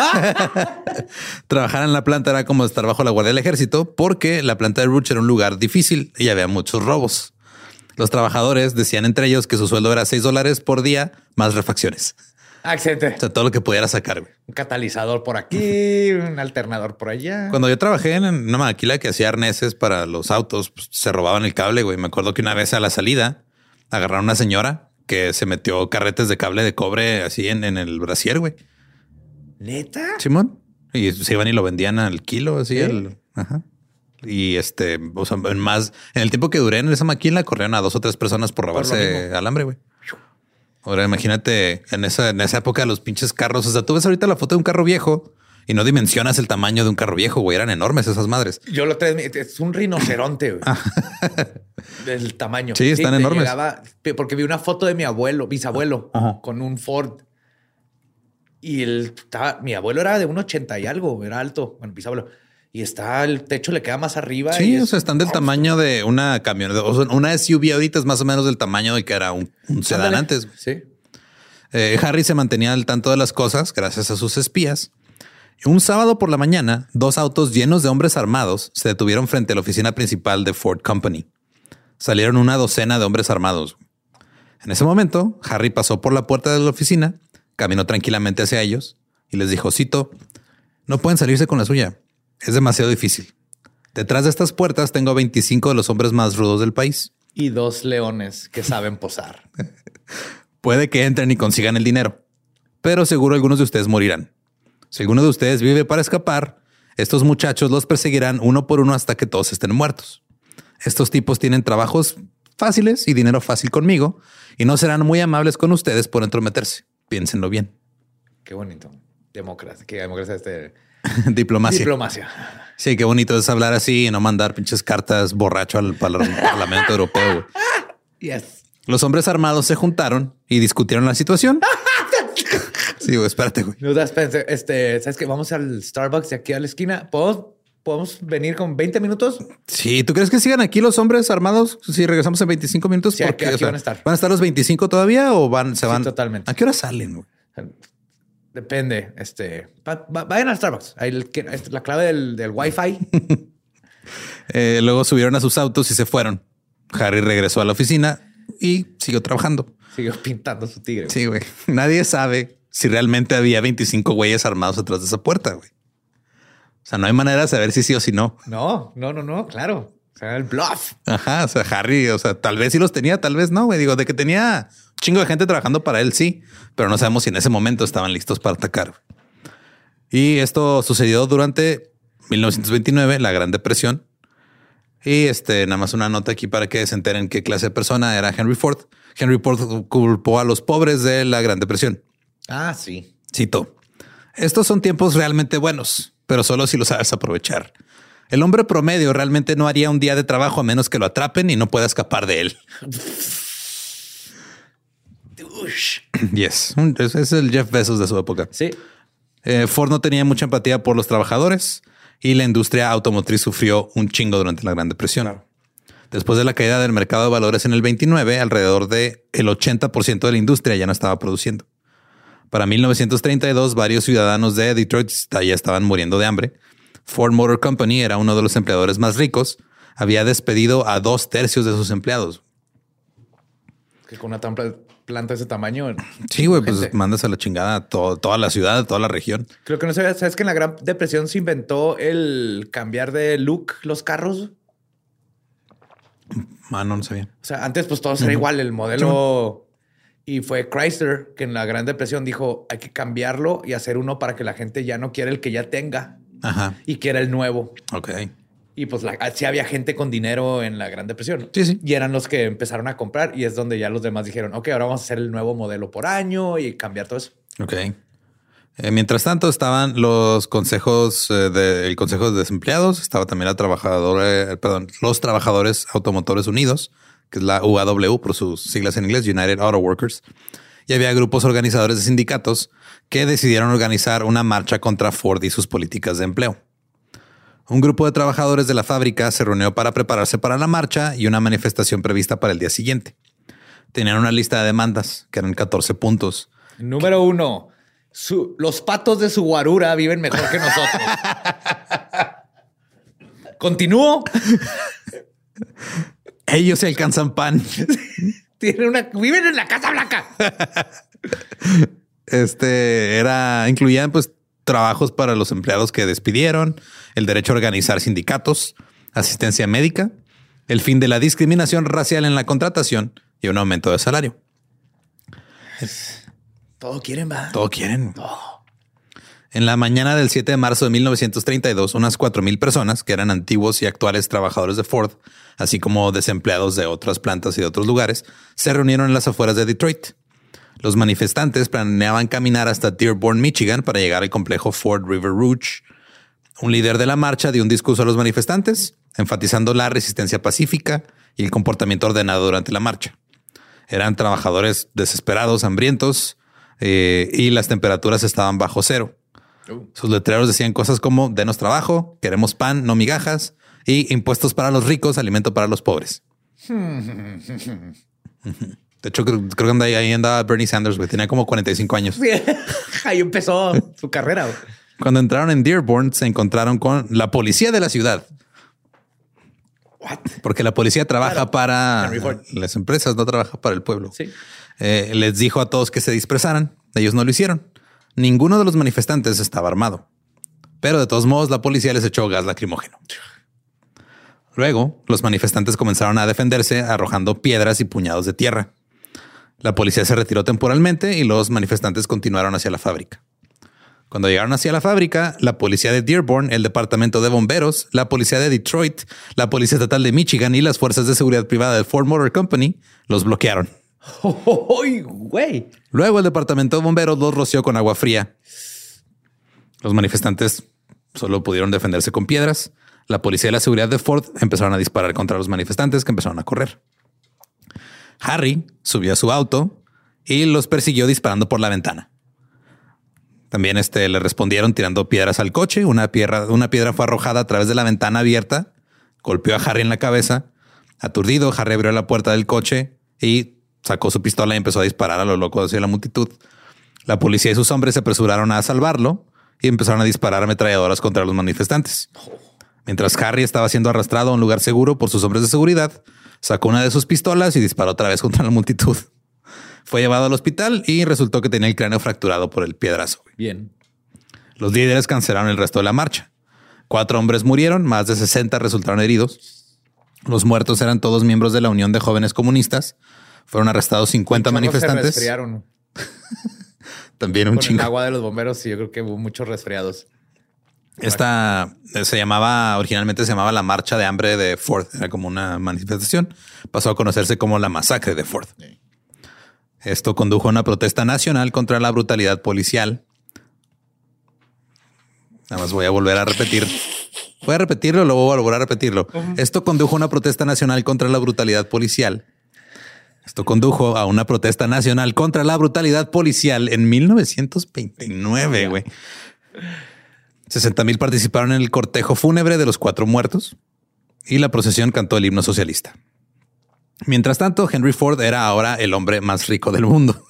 Trabajar en la planta era como estar bajo la guardia del ejército porque la planta de Rooch era un lugar difícil y había muchos robos. Los trabajadores decían entre ellos que su sueldo era seis dólares por día más refacciones. Ah, excelente. O sea, todo lo que pudiera sacar, güey. Un catalizador por aquí, un alternador por allá. Cuando yo trabajé en una maquila que hacía arneses para los autos, pues, se robaban el cable, güey. Me acuerdo que una vez a la salida agarraron a una señora que se metió carretes de cable de cobre así en, en el brasier, güey. ¿Neta? Simón. Y se iban y lo vendían al kilo, así. ¿Eh? El, ajá. Y este, o sea, en más, en el tiempo que duré en esa maquila, corrieron a dos o tres personas por robarse por alambre, güey. Ahora imagínate en esa, en esa época los pinches carros. O sea, tú ves ahorita la foto de un carro viejo y no dimensionas el tamaño de un carro viejo, güey. Eran enormes esas madres. Yo lo traigo, es un rinoceronte, güey. El tamaño. Sí, están sí, enormes. Llegaba, porque vi una foto de mi abuelo, bisabuelo, Ajá. con un Ford. Y el, estaba, mi abuelo era de un ochenta y algo, era alto, bueno, bisabuelo. Y está, el techo le queda más arriba. Sí, y o es, sea, están del oh, tamaño de una camioneta. O sea, una S U V ahorita es más o menos del tamaño de que era un, un sedán antes. Sí. Eh, Harry se mantenía al tanto de las cosas gracias a sus espías. Un sábado por la mañana, dos autos llenos de hombres armados se detuvieron frente a la oficina principal de Ford Company. Salieron una docena de hombres armados. En ese momento, Harry pasó por la puerta de la oficina, caminó tranquilamente hacia ellos y les dijo, cito, no pueden salirse con la suya. Es demasiado difícil. Detrás de estas puertas tengo veinticinco de los hombres más rudos del país. Y dos leones que saben posar. Puede que entren y consigan el dinero, pero seguro algunos de ustedes morirán. Si alguno de ustedes vive para escapar, estos muchachos los perseguirán uno por uno hasta que todos estén muertos. Estos tipos tienen trabajos fáciles y dinero fácil conmigo y no serán muy amables con ustedes por entrometerse. Piénsenlo bien. Qué bonito. Democracia. Qué democracia este... Diplomacia. Diplomacia. Sí, qué bonito es hablar así y no mandar pinches cartas borracho al Parlamento Europeo. Yes. Los hombres armados se juntaron y discutieron la situación. Sí, güey, espérate, güey. No, espérate, este, ¿sabes qué? Vamos al Starbucks de aquí a la esquina. ¿Podemos, ¿Podemos venir con veinte minutos? Sí, ¿tú crees que sigan aquí los hombres armados si regresamos en veinticinco minutos? Sí, porque, aquí, aquí o sea, van a estar. ¿Van a estar los veinticinco todavía o van, se van? Sí, totalmente. ¿A qué hora salen, güey? Depende. Este, va, va, vayan al Starbucks. Ahí el, la clave del, del Wi-Fi. eh, luego subieron a sus autos y se fueron. Harry regresó a la oficina y siguió trabajando. Siguió pintando su tigre. Sí, güey. Nadie sabe si realmente había veinticinco güeyes armados atrás de esa puerta, güey. O sea, no hay manera de saber si sí o si no. No, no, no, no, claro. O sea, el bluff. Ajá, o sea, Harry, o sea, tal vez sí los tenía, tal vez no, güey. Digo, de que tenía un chingo de gente trabajando para él, sí. Pero no sabemos si en ese momento estaban listos para atacar. Y esto sucedió durante mil novecientos veintinueve, la Gran Depresión. Y este, nada más una nota aquí para que se enteren qué clase de persona era Henry Ford. Henry Ford culpó a los pobres de la Gran Depresión. Ah, sí. Cito. Estos son tiempos realmente buenos, pero solo si lo sabes aprovechar. El hombre promedio realmente no haría un día de trabajo a menos que lo atrapen y no pueda escapar de él. Yes. Ese es el Jeff Bezos de su época. Sí. Eh, Ford no tenía mucha empatía por los trabajadores y la industria automotriz sufrió un chingo durante la Gran Depresión. Claro. Después de la caída del mercado de valores en el veintinueve, alrededor de el ochenta por ciento de la industria ya no estaba produciendo. Para mil novecientos treinta y dos, varios ciudadanos de Detroit ya estaban muriendo de hambre. Ford Motor Company era uno de los empleadores más ricos, había despedido a dos tercios de sus empleados. Que con una planta de ese tamaño. Sí, güey, pues mandas a la chingada a todo, toda la ciudad, toda la región. Creo que no sabes, sabes que en la Gran Depresión se inventó el cambiar de look los carros. Ah, no, no sabía. O sea, antes pues todo era uh-huh. igual, el modelo. Y fue Chrysler que en la Gran Depresión dijo hay que cambiarlo y hacer uno para que la gente ya no quiera el que ya tenga. Ajá. Y quiera el nuevo. Ok. Y pues la, sí había gente con dinero en la Gran Depresión. Sí, sí. Y eran los que empezaron a comprar y es donde ya los demás dijeron, ok, ahora vamos a hacer el nuevo modelo por año y cambiar todo eso. Ok. Eh, mientras tanto estaban los consejos eh, del Consejo de Desempleados, estaba también la trabajadora, eh, perdón, los Trabajadores Automotores Unidos, que es la U A W por sus siglas en inglés, United Auto Workers. Y había grupos organizadores de sindicatos que decidieron organizar una marcha contra Ford y sus políticas de empleo. Un grupo de trabajadores de la fábrica se reunió para prepararse para la marcha y una manifestación prevista para el día siguiente. Tenían una lista de demandas que eran catorce puntos. Número uno. Su, los patos de su guarura viven mejor que nosotros. ¿Continúo? Ellos se alcanzan pan. Tienen una, viven en la Casa Blanca. Este era, incluían pues trabajos para los empleados que despidieron, el derecho a organizar sindicatos, asistencia médica, el fin de la discriminación racial en la contratación y un aumento de salario. Todo quieren, va. Todo quieren. Todo. En la mañana del siete de marzo de mil novecientos treinta y dos, unas cuatro mil personas que eran antiguos y actuales trabajadores de Ford, así como desempleados de otras plantas y de otros lugares, se reunieron en las afueras de Detroit. Los manifestantes planeaban caminar hasta Dearborn, Michigan, para llegar al complejo Ford River Rouge. Un líder de la marcha dio un discurso a los manifestantes, enfatizando la resistencia pacífica y el comportamiento ordenado durante la marcha. Eran trabajadores desesperados, hambrientos, eh, y las temperaturas estaban bajo cero. Uh. Sus letreros decían cosas como denos trabajo, queremos pan, no migajas, y impuestos para los ricos, alimento para los pobres. De hecho, creo, creo que anda ahí, ahí andaba Bernie Sanders, güey. Tenía como cuarenta y cinco años. Ahí empezó su carrera. Güey. Cuando entraron en Dearborn, se encontraron con la policía de la ciudad. What? Porque la policía trabaja claro. para las empresas, no trabaja para el pueblo. Sí. Eh, les dijo a todos que se dispersaran. Ellos no lo hicieron. Ninguno de los manifestantes estaba armado. Pero de todos modos, la policía les echó gas lacrimógeno. Luego, los manifestantes comenzaron a defenderse arrojando piedras y puñados de tierra. La policía se retiró temporalmente y los manifestantes continuaron hacia la fábrica. Cuando llegaron hacia la fábrica, la policía de Dearborn, el departamento de bomberos, la policía de Detroit, la policía estatal de Michigan y las fuerzas de seguridad privada de Ford Motor Company los bloquearon. Oh, güey. Luego el departamento de bomberos los roció con agua fría. Los manifestantes solo pudieron defenderse con piedras. La policía y la seguridad de Ford empezaron a disparar contra los manifestantes que empezaron a correr. Harry subió a su auto y los persiguió disparando por la ventana. También este, le respondieron tirando piedras al coche. Una piedra, una piedra fue arrojada a través de la ventana abierta, golpeó a Harry en la cabeza. Aturdido, Harry abrió la puerta del coche y sacó su pistola y empezó a disparar a lo loco hacia la multitud. La policía y sus hombres se apresuraron a salvarlo y empezaron a disparar ametralladoras contra los manifestantes. Mientras Harry estaba siendo arrastrado a un lugar seguro por sus hombres de seguridad, sacó una de sus pistolas y disparó otra vez contra la multitud. Fue llevado al hospital y resultó que tenía el cráneo fracturado por el piedrazo. Bien. Los líderes cancelaron el resto de la marcha. Cuatro hombres murieron, más de sesenta resultaron heridos. Los muertos eran todos miembros de la Unión de Jóvenes Comunistas. Fueron arrestados cincuenta manifestantes. Se resfriaron. También un Con chingo. el agua de los bomberos, sí, yo creo que hubo muchos resfriados. Esta se llamaba, originalmente se llamaba la Marcha de Hambre de Ford. Era como una manifestación. Pasó a conocerse como la Masacre de Ford. Sí. Esto condujo a una protesta nacional contra la brutalidad policial. Nada más voy a volver a repetir. Voy a repetirlo, luego voy a volver a repetirlo. Uh-huh. Esto condujo a una protesta nacional contra la brutalidad policial. Esto condujo a una protesta nacional contra la brutalidad policial en mil novecientos veintinueve, güey. sesenta mil participaron en el cortejo fúnebre de los cuatro muertos y la procesión cantó el himno socialista. Mientras tanto, Henry Ford era ahora el hombre más rico del mundo.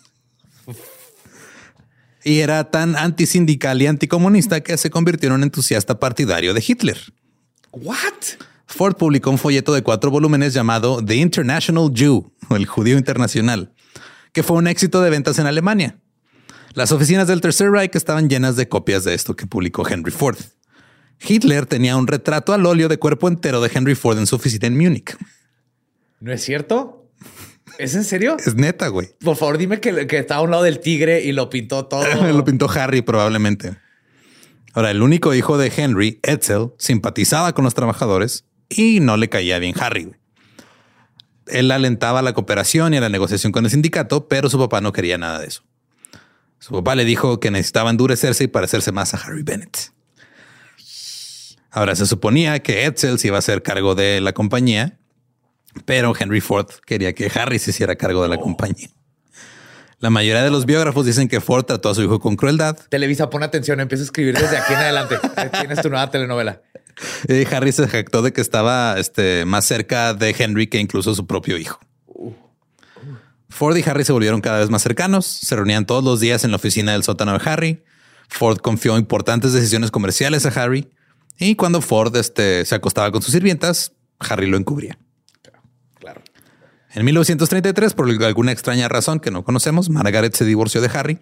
Y era tan antisindical y anticomunista que se convirtió en un entusiasta partidario de Hitler. What? Ford publicó un folleto de cuatro volúmenes llamado The International Jew, o el judío internacional, que fue un éxito de ventas en Alemania. Las oficinas del Tercer Reich estaban llenas de copias de esto que publicó Henry Ford. Hitler tenía un retrato al óleo de cuerpo entero de Henry Ford en su oficina en Múnich. ¿No es cierto? ¿Es en serio? Es neta, güey. Por favor, dime que, que estaba a un lado del tigre y lo pintó todo. Lo pintó Harry probablemente. Ahora, el único hijo de Henry, Edsel, simpatizaba con los trabajadores y no le caía bien Harry. Él alentaba la cooperación y la negociación con el sindicato, pero su papá no quería nada de eso. Su papá le dijo que necesitaba endurecerse y parecerse más a Harry Bennett. Ahora, se suponía que Edsel se iba a hacer cargo de la compañía, pero Henry Ford quería que Harry se hiciera cargo de la oh. compañía. La mayoría de los biógrafos dicen que Ford trató a su hijo con crueldad. Televisa, pon atención, empieza a escribir desde aquí en adelante. Tienes tu nueva telenovela. Y Harry se jactó de que estaba este, más cerca de Henry que incluso su propio hijo. Uh, uh. Ford y Harry se volvieron cada vez más cercanos. Se reunían todos los días en la oficina del sótano de Harry. Ford confió importantes decisiones comerciales a Harry. Y cuando Ford este, se acostaba con sus sirvientas, Harry lo encubría. Claro. En mil novecientos treinta y tres, por alguna extraña razón que no conocemos, Margaret se divorció de Harry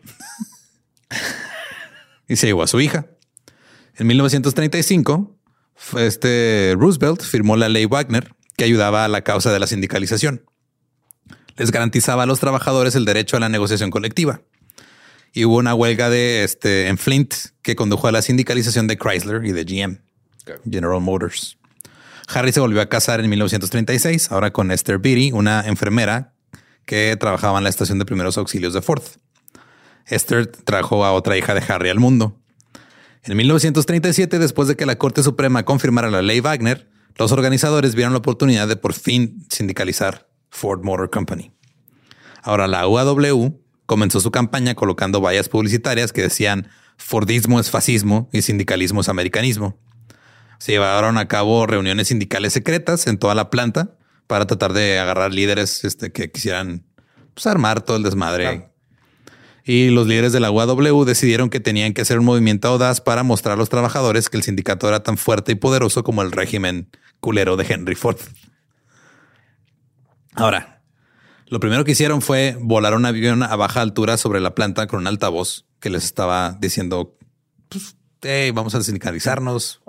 y se llevó a su hija. En mil novecientos treinta y cinco, este Roosevelt firmó la ley Wagner, que ayudaba a la causa de la sindicalización. Les garantizaba a los trabajadores el derecho a la negociación colectiva. Y hubo una huelga de este en Flint que condujo a la sindicalización de Chrysler y de G M, General Motors. Harry se volvió a casar en mil novecientos treinta y seis, ahora con Esther Beatty, una enfermera que trabajaba en la estación de primeros auxilios de Ford. Esther trajo a otra hija de Harry al mundo. En mil novecientos treinta y siete, después de que la Corte Suprema confirmara la ley Wagner, los organizadores vieron la oportunidad de por fin sindicalizar Ford Motor Company. Ahora la U A W comenzó su campaña colocando vallas publicitarias que decían Fordismo es fascismo y sindicalismo es americanismo. Se llevaron a cabo reuniones sindicales secretas en toda la planta para tratar de agarrar líderes este, que quisieran pues, armar todo el desmadre. Claro. Y los líderes de la U A W decidieron que tenían que hacer un movimiento audaz para mostrar a los trabajadores que el sindicato era tan fuerte y poderoso como el régimen culero de Henry Ford. Ahora, lo primero que hicieron fue volar un avión a baja altura sobre la planta con un altavoz que les estaba diciendo, pues, hey, vamos a sindicalizarnos.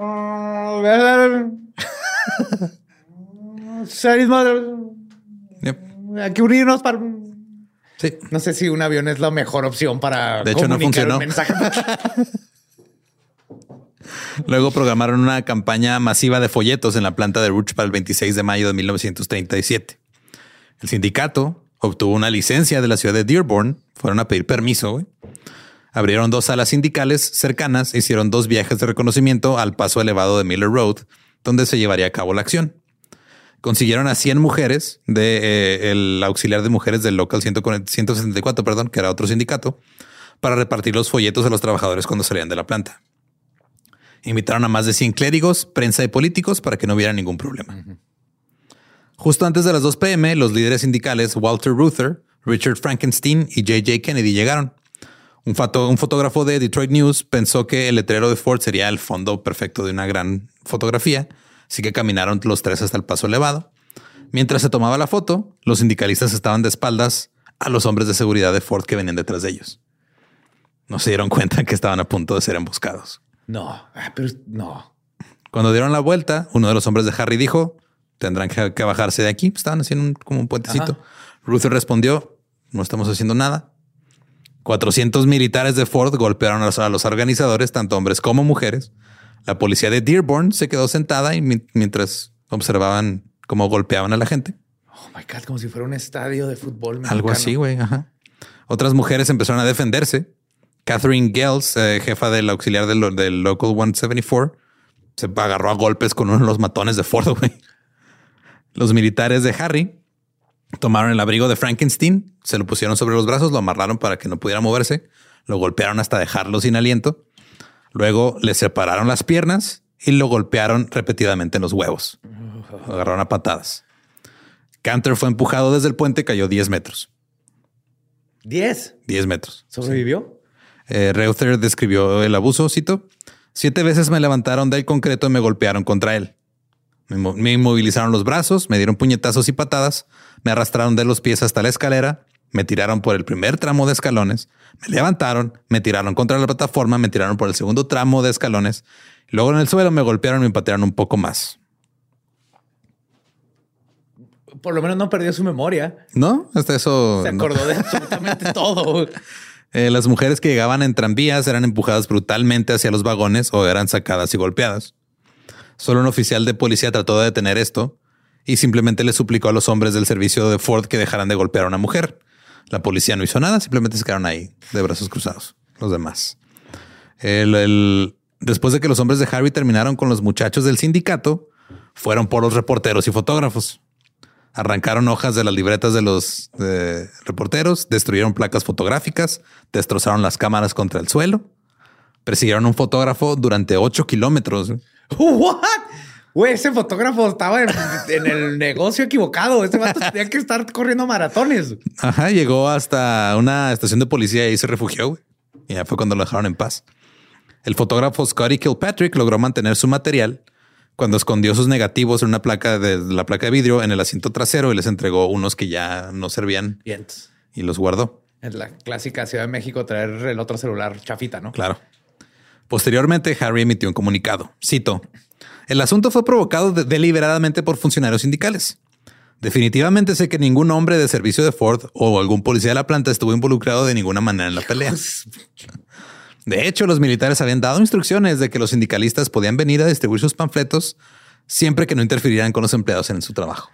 Yep. Hay que unirnos para... Sí. No sé si un avión es la mejor opción para... De hecho, no funcionó. Luego programaron una campaña masiva de folletos en la planta de Rouge para el veintiséis de mayo de mil novecientos treinta y siete. El sindicato obtuvo una licencia de la ciudad de Dearborn. Fueron a pedir permiso. Güey. Abrieron dos salas sindicales cercanas. Hicieron dos viajes de reconocimiento al paso elevado de Miller Road, donde se llevaría a cabo la acción. Consiguieron a cien mujeres de eh, el auxiliar de mujeres del local ciento setenta y cuatro, perdón, que era otro sindicato, para repartir los folletos a los trabajadores cuando salían de la planta. Invitaron a más de cien clérigos, prensa y políticos para que no hubiera ningún problema. Uh-huh. Justo antes de las dos p m, los líderes sindicales Walter Reuther, Richard Frankenstein y J J Kennedy llegaron. Un, foto, un fotógrafo de Detroit News pensó que el letrero de Ford sería el fondo perfecto de una gran fotografía, así que caminaron los tres hasta el paso elevado. Mientras se tomaba la foto, los sindicalistas estaban de espaldas a los hombres de seguridad de Ford que venían detrás de ellos. No se dieron cuenta que estaban a punto de ser emboscados. No, pero no. Cuando dieron la vuelta, uno de los hombres de Harry dijo, tendrán que, que bajarse de aquí. Estaban haciendo un, como un puentecito. Ruth respondió, no estamos haciendo nada. cuatrocientos militares de Ford golpearon a los, a los organizadores, tanto hombres como mujeres. La policía de Dearborn se quedó sentada y mi, mientras observaban cómo golpeaban a la gente. Oh my God, como si fuera un estadio de fútbol mexicano. Algo así, güey. Ajá. Otras mujeres empezaron a defenderse. Catherine Gales, eh, jefa del auxiliar del, del Local ciento setenta y cuatro, se agarró a golpes con uno de los matones de Ford, güey. Los militares de Harry tomaron el abrigo de Frankenstein, se lo pusieron sobre los brazos, lo amarraron para que no pudiera moverse, lo golpearon hasta dejarlo sin aliento. Luego le separaron las piernas y lo golpearon repetidamente en los huevos. Lo agarraron a patadas. Cantor fue empujado desde el puente y cayó diez metros. ¿diez? diez metros. ¿Sobrevivió? Sí. Eh, Reuther describió el abuso, cito, siete veces me levantaron del concreto y me golpearon contra él. Me, me inmovilizaron los brazos, me dieron puñetazos y patadas, me arrastraron de los pies hasta la escalera, me tiraron por el primer tramo de escalones, me levantaron, me tiraron contra la plataforma, me tiraron por el segundo tramo de escalones. Luego en el suelo me golpearon y me patearon un poco más. Por lo menos no perdió su memoria. No, hasta eso. Se acordó no. de absolutamente todo. Eh, las mujeres que llegaban en tranvías eran empujadas brutalmente hacia los vagones o eran sacadas y golpeadas. Solo un oficial de policía trató de detener esto y simplemente le suplicó a los hombres del servicio de Ford que dejaran de golpear a una mujer. La policía no hizo nada, simplemente se quedaron ahí de brazos cruzados. Los demás. El, el, después de que los hombres de Harry terminaron con los muchachos del sindicato, fueron por los reporteros y fotógrafos. Arrancaron hojas de las libretas de los de reporteros, destruyeron placas fotográficas, destrozaron las cámaras contra el suelo, persiguieron a un fotógrafo durante ocho kilómetros. ¿What? Güey, ese fotógrafo estaba en, en el negocio equivocado. Ese vato tenía que estar corriendo maratones. Ajá, llegó hasta una estación de policía y se refugió. Güey. Y ya fue cuando lo dejaron en paz. El fotógrafo Scotty Kilpatrick logró mantener su material cuando escondió sus negativos en una placa de la placa de vidrio en el asiento trasero y les entregó unos que ya no servían. Bien. Y los guardó. Es la clásica Ciudad de México traer el otro celular chafita, ¿no? Claro. Posteriormente, Harry emitió un comunicado. Cito: el asunto fue provocado de deliberadamente por funcionarios sindicales. Definitivamente sé que ningún hombre de servicio de Ford o algún policía de la planta estuvo involucrado de ninguna manera en la pelea. De hecho, los militares habían dado instrucciones de que los sindicalistas podían venir a distribuir sus panfletos siempre que no interfirieran con los empleados en su trabajo.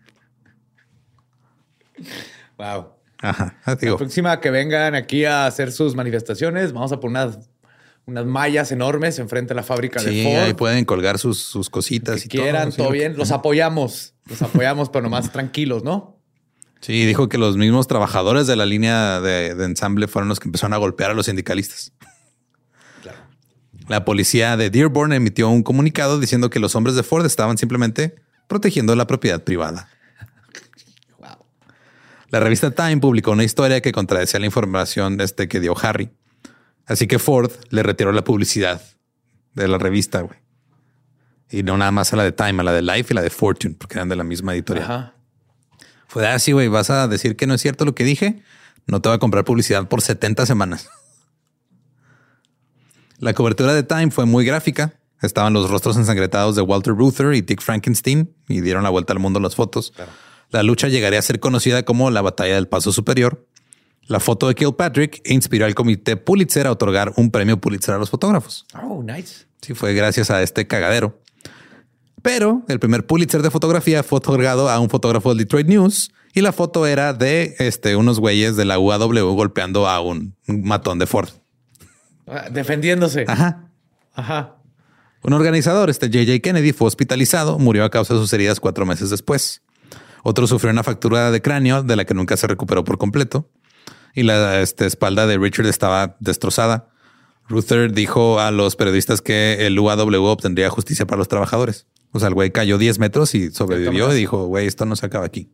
Wow. Ajá. Digo. La próxima que vengan aquí a hacer sus manifestaciones, vamos a poner unas, unas mallas enormes enfrente de la fábrica sí, de Ford. Ahí pueden colgar sus, sus cositas que y quieran, todo. todo sí, bien. que... Los apoyamos. Los apoyamos, pero nomás tranquilos, ¿no? Sí, dijo que los mismos trabajadores de la línea de, de ensamble fueron los que empezaron a golpear a los sindicalistas. Claro. La policía de Dearborn emitió un comunicado diciendo que los hombres de Ford estaban simplemente protegiendo la propiedad privada. Wow. La revista Time publicó una historia que contradecía la información este que dio Harry. Así que Ford le retiró la publicidad de la revista, güey. Y no nada más a la de Time, a la de Life y la de Fortune, porque eran de la misma editorial. Ajá. Fue así, güey, vas a decir que no es cierto lo que dije. No te voy a comprar publicidad por setenta semanas. La cobertura de Time fue muy gráfica. Estaban los rostros ensangrentados de Walter Reuther y Dick Frankenstein y dieron la vuelta al mundo las fotos. Claro. La lucha llegaría a ser conocida como la Batalla del Paso Superior. La foto de Kilpatrick inspiró al comité Pulitzer a otorgar un premio Pulitzer a los fotógrafos. Oh, nice. Sí, fue gracias a este cagadero. Pero el primer Pulitzer de fotografía fue otorgado a un fotógrafo del Detroit News y la foto era de este, unos güeyes de la U A W golpeando a un, un matón de Ford. Defendiéndose. Ajá. Ajá. Un organizador, este J J Kennedy, fue hospitalizado, murió a causa de sus heridas cuatro meses después. Otro sufrió una fractura de cráneo de la que nunca se recuperó por completo. Y la este, espalda de Richard estaba destrozada. Reuther dijo a los periodistas que el U A W obtendría justicia para los trabajadores. O sea, el güey cayó diez metros y sobrevivió y dijo, güey, esto no se acaba aquí.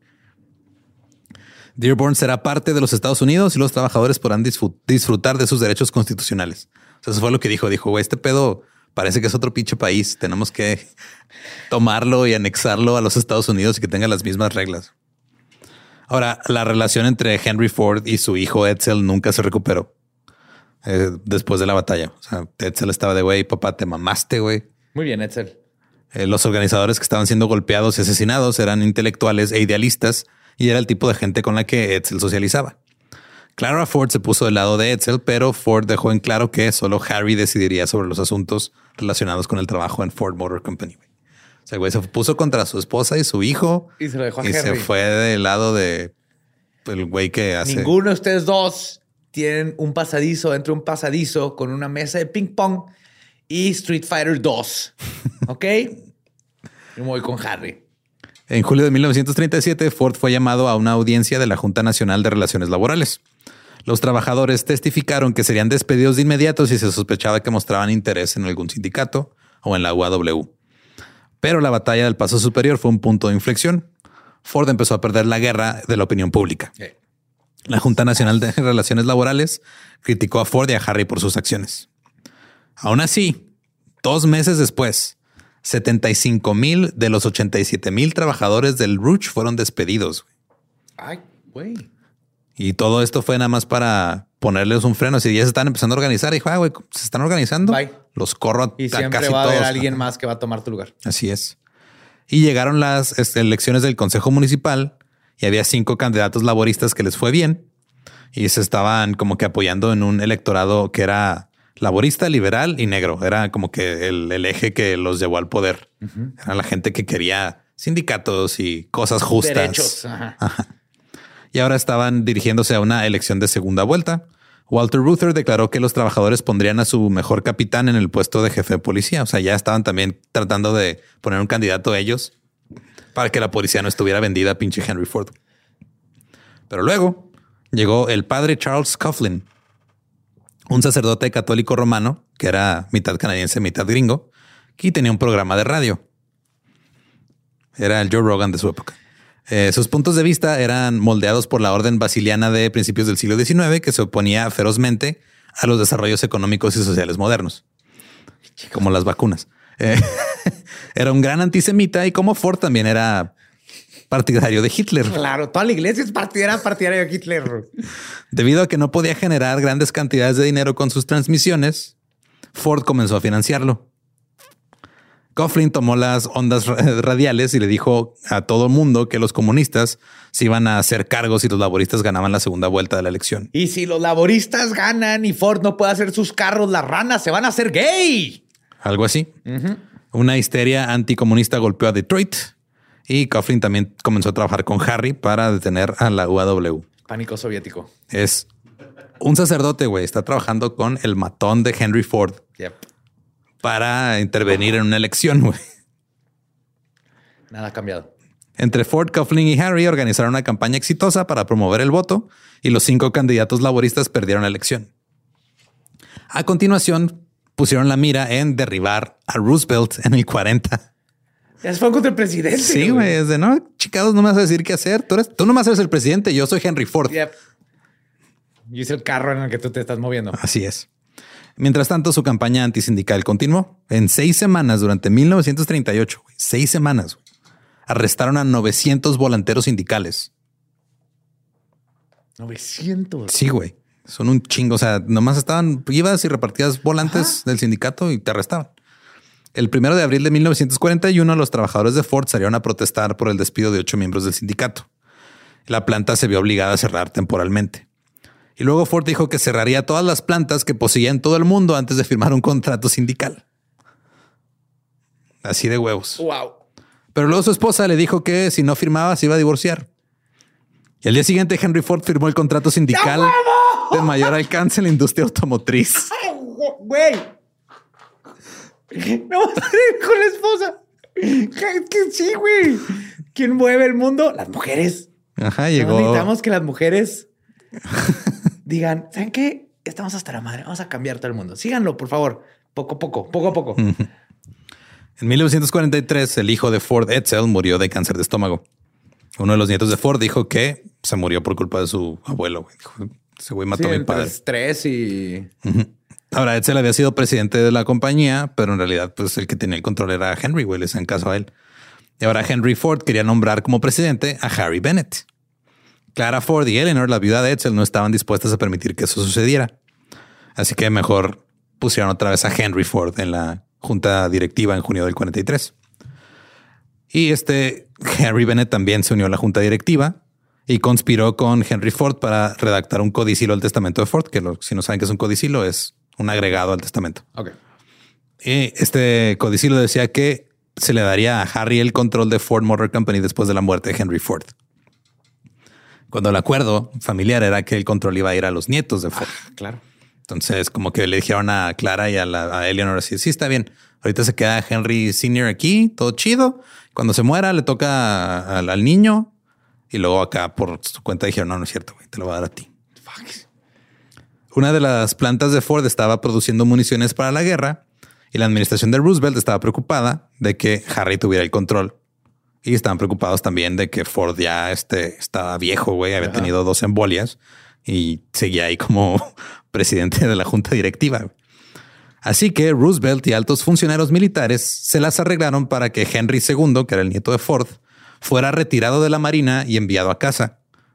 Dearborn será parte de los Estados Unidos y los trabajadores podrán disfrutar de sus derechos constitucionales. O sea, eso fue lo que dijo. Dijo, güey, este pedo parece que es otro pinche país. Tenemos que tomarlo y anexarlo a los Estados Unidos y que tenga las mismas reglas. Ahora, la relación entre Henry Ford y su hijo Edsel nunca se recuperó eh, después de la batalla. O sea, Edsel estaba de, güey, papá, te mamaste, güey. Muy bien, Edsel. Eh, los organizadores que estaban siendo golpeados y asesinados eran intelectuales e idealistas y era el tipo de gente con la que Edsel socializaba. Clara Ford se puso del lado de Edsel, pero Ford dejó en claro que solo Harry decidiría sobre los asuntos relacionados con el trabajo en Ford Motor Company. O sea, güey, se puso contra su esposa y su hijo y se lo dejó a y Harry. Se fue del lado de el güey que hace. Ninguno de ustedes dos tienen un pasadizo entre un pasadizo con una mesa de ping pong y Street Fighter dos. Ok. Yo me voy con Harry. En julio de mil novecientos treinta y siete, Ford fue llamado a una audiencia de la Junta Nacional de Relaciones Laborales. Los trabajadores testificaron que serían despedidos de inmediato si se sospechaba que mostraban interés en algún sindicato o en la U A W. Pero la batalla del Paso Superior fue un punto de inflexión. Ford empezó a perder la guerra de la opinión pública. Sí. La Junta Nacional de Relaciones Laborales criticó a Ford y a Harry por sus acciones. Aún así, dos meses después, setenta y cinco mil de los ochenta y siete mil trabajadores del Rouge fueron despedidos. Ay, güey. Y todo esto fue nada más para ponerles un freno. Si ya se están empezando a organizar, dijo, ah, güey, se están organizando. Bye. Los corro a, y a siempre casi va a todos. haber alguien más que va a tomar tu lugar. Así es. Y llegaron las este, elecciones del Consejo Municipal y había cinco candidatos laboristas que les fue bien y se estaban como que apoyando en un electorado que era laborista, liberal y negro. Era como que el, el eje que los llevó al poder. Uh-huh. Era la gente que quería sindicatos y cosas justas. Derechos. Ajá. Ajá. Y ahora estaban dirigiéndose a una elección de segunda vuelta. Walter Reuther declaró que los trabajadores pondrían a su mejor capitán en el puesto de jefe de policía. O sea, ya estaban también tratando de poner un candidato a ellos para que la policía no estuviera vendida a pinche Henry Ford. Pero luego llegó el padre Charles Coughlin, un sacerdote católico romano que era mitad canadiense, mitad gringo, y tenía un programa de radio. Era el Joe Rogan de su época. Eh, sus puntos de vista eran moldeados por la orden basiliana de principios del siglo diecinueve, que se oponía ferozmente a los desarrollos económicos y sociales modernos, como las vacunas. Eh, era un gran antisemita y como Ford también era partidario de Hitler. Claro, toda la iglesia es partidaria, partidaria de Hitler. Debido a que no podía generar grandes cantidades de dinero con sus transmisiones, Ford comenzó a financiarlo. Coughlin tomó las ondas radiales y le dijo a todo el mundo que los comunistas se iban a hacer cargos si los laboristas ganaban la segunda vuelta de la elección. Y si los laboristas ganan y Ford no puede hacer sus carros, las ranas se van a hacer gay. Algo así. Uh-huh. Una histeria anticomunista golpeó a Detroit y Coughlin también comenzó a trabajar con Harry para detener a la U A W. Pánico soviético. Es un sacerdote, güey. Está trabajando con el matón de Henry Ford. Yep. Para intervenir en una elección, güey. Nada ha cambiado. Entre Ford, Coughlin y Harry organizaron una campaña exitosa para promover el voto y los cinco candidatos laboristas perdieron la elección. A continuación, pusieron la mira en derribar a Roosevelt en el cuarenta. Ya se fue contra el presidente. Sí, güey. Es de no, chicados, no me vas a decir qué hacer. Tú, eres, tú no más eres el presidente. Yo soy Henry Ford. Yep. Yo hice el carro en el que tú te estás moviendo. Así es. Mientras tanto, su campaña antisindical continuó. En seis semanas, durante mil novecientos treinta y ocho, güey, seis semanas, güey, arrestaron a novecientos volanteros sindicales. novecientos. Sí, güey. Son un chingo. O sea, nomás estaban, ibas y repartías volantes Ajá. del sindicato y te arrestaban. El primero de abril de mil novecientos cuarenta y uno, los trabajadores de Ford salieron a protestar por el despido de ocho miembros del sindicato. La planta se vio obligada a cerrar temporalmente. Y luego Ford dijo que cerraría todas las plantas que poseía en todo el mundo antes de firmar un contrato sindical. Así de huevos. Wow. Pero luego su esposa le dijo que si no firmaba se iba a divorciar. Y al día siguiente Henry Ford firmó el contrato sindical de mayor alcance en la industria automotriz. Güey. No vas a ir con la esposa. Que sí, güey. ¿Quién mueve el mundo? Las mujeres. Ajá, llegó. No, necesitamos que las mujeres digan, ¿saben qué? Estamos hasta la madre. Vamos a cambiar todo el mundo. Síganlo, por favor. Poco a poco, poco a poco. En mil novecientos cuarenta y tres, el hijo de Ford, Edsel, murió de cáncer de estómago. Uno de los nietos de Ford dijo que se murió por culpa de su abuelo. Dijo, ese güey mató sí, a mi padre. Estrés y... Uh-huh. Ahora, Edsel había sido presidente de la compañía, pero en realidad pues el que tenía el control era Henry, güey. Le hacían caso a él. Y ahora Henry Ford quería nombrar como presidente a Harry Bennett. Clara Ford y Eleanor, la viuda de Edsel, no estaban dispuestas a permitir que eso sucediera. Así que mejor pusieron otra vez a Henry Ford en la junta directiva en junio del cuarenta y tres. Y este Harry Bennett también se unió a la junta directiva y conspiró con Henry Ford para redactar un codicilo al testamento de Ford, que lo, si no saben qué es un codicilo, es un agregado al testamento. Okay. Y este codicilo decía que se le daría a Harry el control de Ford Motor Company después de la muerte de Henry Ford. Cuando el acuerdo familiar era que el control iba a ir a los nietos de Ford. Ah, claro. Entonces, como que le dijeron a Clara y a, la, a Eleanor así, sí, está bien. Ahorita se queda Henry Senior aquí, todo chido. Cuando se muera, le toca a, a, al niño. Y luego acá por su cuenta dijeron, no, no es cierto, güey, te lo voy a dar a ti. Fuck. Una de las plantas de Ford estaba produciendo municiones para la guerra y la administración de Roosevelt estaba preocupada de que Harry tuviera el control. Y estaban preocupados también de que Ford ya este, estaba viejo, güey. Había Ajá. tenido dos embolias y seguía ahí como presidente de la junta directiva. Así que Roosevelt y altos funcionarios militares se las arreglaron para que Henry segundo, que era el nieto de Ford, fuera retirado de la Marina y enviado a casa.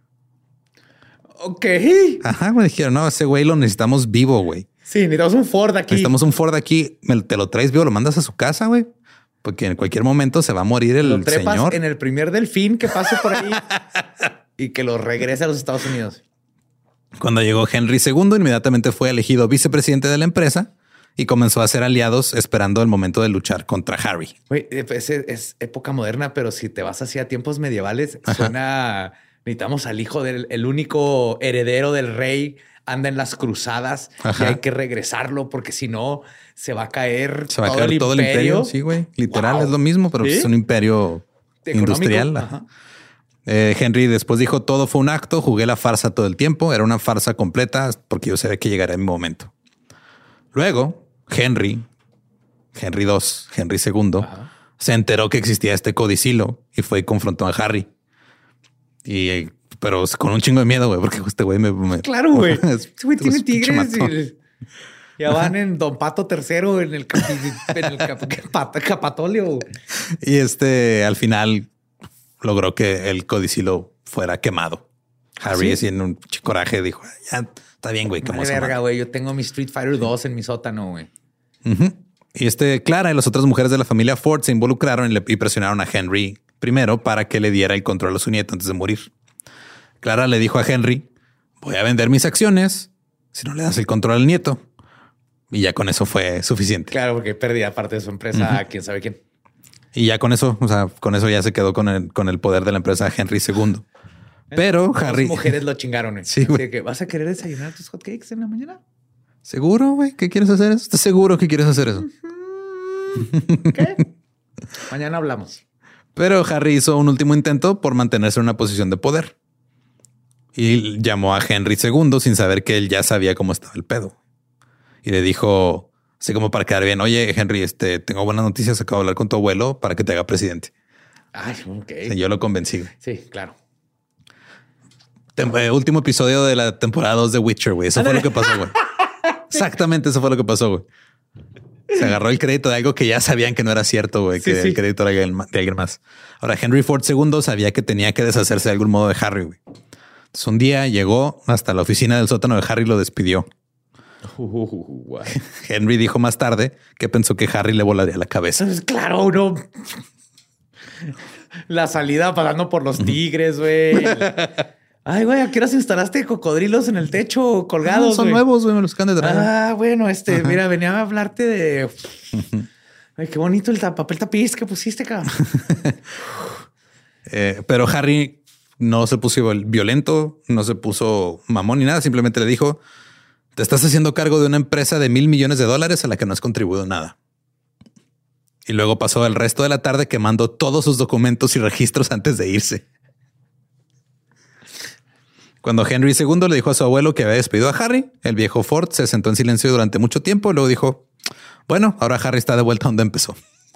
Ok. Ajá, me dijeron, no, ese güey lo necesitamos vivo, güey. Sí, necesitamos un Ford aquí. Necesitamos un Ford aquí. Me- Te lo traes vivo, lo mandas a su casa, güey. Porque en cualquier momento se va a morir el Lo trepas señor. en el primer delfín que pase por ahí y que lo regrese a los Estados Unidos. Cuando llegó Henry segundo, inmediatamente fue elegido vicepresidente de la empresa y comenzó a hacer aliados esperando el momento de luchar contra Harry. Güey, es, es época moderna, pero si te vas hacia tiempos medievales, suena... Necesitamos al hijo del el único heredero del rey, anda en las cruzadas. Ajá. Y hay que regresarlo porque si no se va a caer, Se va todo, a caer el todo el imperio. imperio. Sí, güey. Literal Wow. es lo mismo, pero ¿Sí? es un imperio Económico. industrial. Ajá. Eh, Henry después dijo, todo fue un acto, jugué la farsa todo el tiempo, era una farsa completa porque yo sabía que llegaría mi momento. Luego, Henry, Henry segundo, Henry segundo, Ajá. se enteró que existía este codicilo y fue y confrontó a Harry. Y, eh, pero con un chingo de miedo, güey, porque este güey me... me- Claro, güey. es- Ese güey tiene es pinche tigres matón. y ya van en Don Pato tercero en el, capi- en el cap- cap- Capatolio. Y este, al final, logró que el codicilo fuera quemado. Harry, ¿Sí? así en un pinche coraje, dijo, ya está bien, güey. Vale, quemó esa verga, madre". güey. Yo tengo mi Street Fighter dos en mi sótano, güey. Ujú. Y este, Clara y las otras mujeres de la familia Ford se involucraron y, le, y presionaron a Henry primero para que le diera el control a su nieto antes de morir. Clara le dijo a Henry, voy a vender mis acciones si no le das el control al nieto. Y ya con eso fue suficiente. Claro, porque perdía parte de su empresa a quién sabe quién. Y ya con eso, o sea, con eso ya se quedó con el, con el poder de la empresa Henry segundo. Pero Las Harry... mujeres lo chingaron. güey. Sí, Así güey. de que vas a querer desayunar tus hotcakes en la mañana. ¿Seguro, güey? ¿Qué quieres hacer eso? ¿Estás seguro que quieres hacer eso? ¿Qué? Mañana hablamos. Pero Harry hizo un último intento por mantenerse en una posición de poder. Y llamó a Henry segundo sin saber que él ya sabía cómo estaba el pedo. Y le dijo, así como para quedar bien, oye, Henry, este, tengo buenas noticias, acabo de hablar con tu abuelo para que te haga presidente. Ay, ok. Y yo lo convencí. güey. Sí, claro. Tem- eh, último episodio de la temporada dos de Witcher, güey. Eso fue lo que pasó, güey. Exactamente eso fue lo que pasó, güey. Se agarró el crédito de algo que ya sabían que no era cierto, güey, Sí, que sí. el crédito era de alguien ma- de alguien más. Ahora, Henry Ford segundo sabía que tenía que deshacerse de algún modo de Harry, güey. Entonces, un día llegó hasta la oficina del sótano de Harry y lo despidió. Uh, guay. Henry dijo más tarde que pensó que Harry le volaría la cabeza. Entonces, claro, uno. La salida pasando por los tigres, güey. Ay, güey, ¿a qué hora instalaste cocodrilos en el techo colgados? No, son güey? nuevos, güey, me los acaban de traer. Ah, bueno, este, mira, venía a hablarte de. Ay, qué bonito el ta- papel tapiz que pusiste, cabrón. Eh, pero Harry no se puso violento, no se puso mamón ni nada. Simplemente le dijo, te estás haciendo cargo de una empresa de mil millones de dólares a la que no has contribuido nada. Y luego pasó el resto de la tarde quemando todos sus documentos y registros antes de irse. Cuando Henry segundo le dijo a su abuelo que había despedido a Harry, el viejo Ford se sentó en silencio durante mucho tiempo y luego dijo, bueno, ahora Harry está de vuelta donde empezó.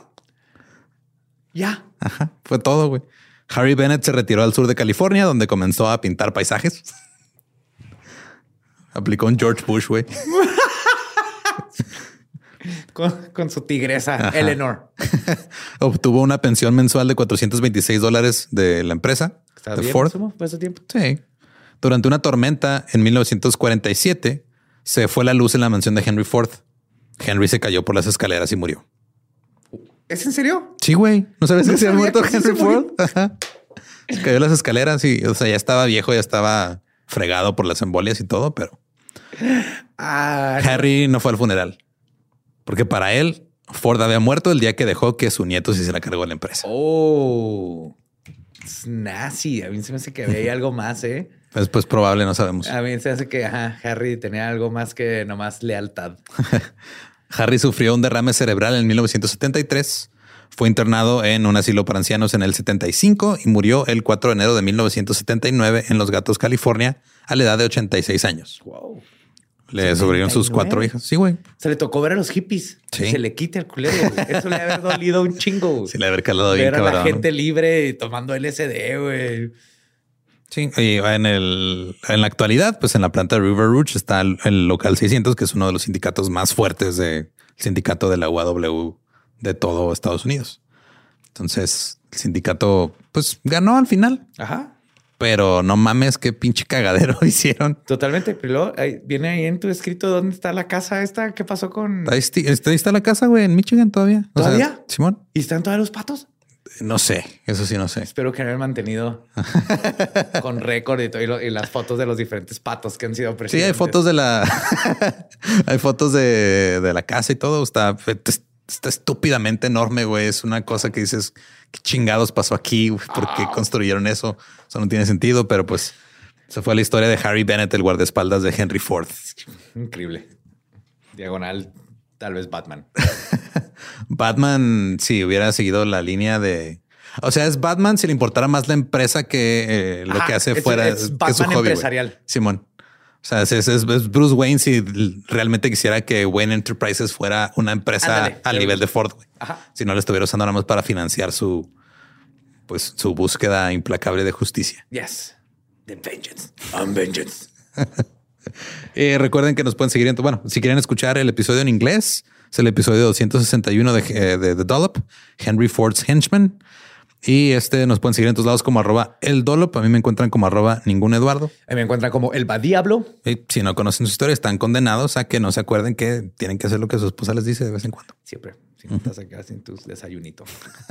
Ya. Ajá, fue todo, güey. Harry Bennett se retiró al sur de California, donde comenzó a pintar paisajes. Aplicó un George Bush, güey. Con, con su tigresa, Ajá. Eleanor. Obtuvo una pensión mensual de cuatrocientos veintiséis dólares de la empresa ¿Está de bien, Ford. sumo, por ese tiempo? Sí. Durante una tormenta en mil novecientos cuarenta y siete se fue la luz en la mansión de Henry Ford. Henry se cayó por las escaleras y murió. ¿Es en serio? Sí, güey. ¿No sabes No que se había sabía muerto que sí Henry se murió. Ford? Ajá. Se cayó las escaleras y, o sea, ya estaba viejo, ya estaba fregado por las embolias y todo, pero Ah, Harry no fue al funeral. Porque para él, Ford había muerto el día que dejó que su nieto se hiciera cargo de la empresa. oh. Es nazi. A mí se me hace que había ahí algo más, ¿eh? Es pues probable, no sabemos. A mí se me hace que ajá, Harry tenía algo más que nomás lealtad. Harry sufrió un derrame cerebral en mil novecientos setenta y tres. Fue internado en un asilo para ancianos en el setenta y cinco y murió el cuatro de enero de mil novecientos setenta y nueve en Los Gatos, California, a la edad de ochenta y seis años. Wow. Le sobrevivieron sus setenta y nueve. cuatro hijas. Sí, güey. Se le tocó ver a los hippies. Sí. Se le quita el culero. güey. Eso le debe haber dolido un chingo. Sí, le haber calado bien, Ver a la cabrón. gente libre y tomando L S D, güey. Sí, y en, el, en la actualidad, pues en la planta de River Rouge está el, el local seiscientos, que es uno de los sindicatos más fuertes de sindicato de la U A W de todo Estados Unidos. Entonces el sindicato pues ganó al final. Ajá. Pero no mames, qué pinche cagadero hicieron. Totalmente. Pero luego, ahí, viene ahí en tu escrito dónde está la casa esta. ¿Qué pasó con...? Ahí está, ahí está la casa, güey, en Michigan todavía. ¿Todavía? O sea, Simón. ¿Y están todos los patos? No sé, eso sí no sé. Espero que hayan mantenido con récord y todo y, lo, y las fotos de los diferentes patos que han sido presidentes. Sí, hay fotos de la... hay fotos de, de la casa y todo. Está, está estúpidamente enorme, güey. Es una cosa que dices, ¿qué chingados pasó aquí? ¿Por qué oh. construyeron eso? Eso no tiene sentido, pero pues se fue la historia de Harry Bennett, el guardaespaldas de Henry Ford. Increíble. Diagonal, tal vez Batman. Batman, si hubiera seguido la línea de... O sea, es Batman si le importara más la empresa que eh, lo Ajá, que hace es, fuera es que Batman su hobby, empresarial. Wey. Simón. O sea, es, es, es Bruce Wayne si realmente quisiera que Wayne Enterprises fuera una empresa Ándale, al nivel de Ford. Wey. Si no le estuviera usando nada más para financiar su, pues, su búsqueda implacable de justicia. Yes. The vengeance. I'm vengeance. eh, recuerden que nos pueden seguir en... Bueno, si quieren escuchar el episodio en inglés, es el episodio doscientos sesenta y uno de, de, de The Dollop, Henry Ford's Henchman. Y este nos pueden seguir en todos lados como arroba el Dollop. A mí me encuentran como arroba ningún Eduardo. A mí me encuentran como el Badiablo. Y si no conocen su historia, están condenados a que no se acuerden que tienen que hacer lo que su esposa les dice de vez en cuando. Siempre. Si no estás acá sin tus desayunitos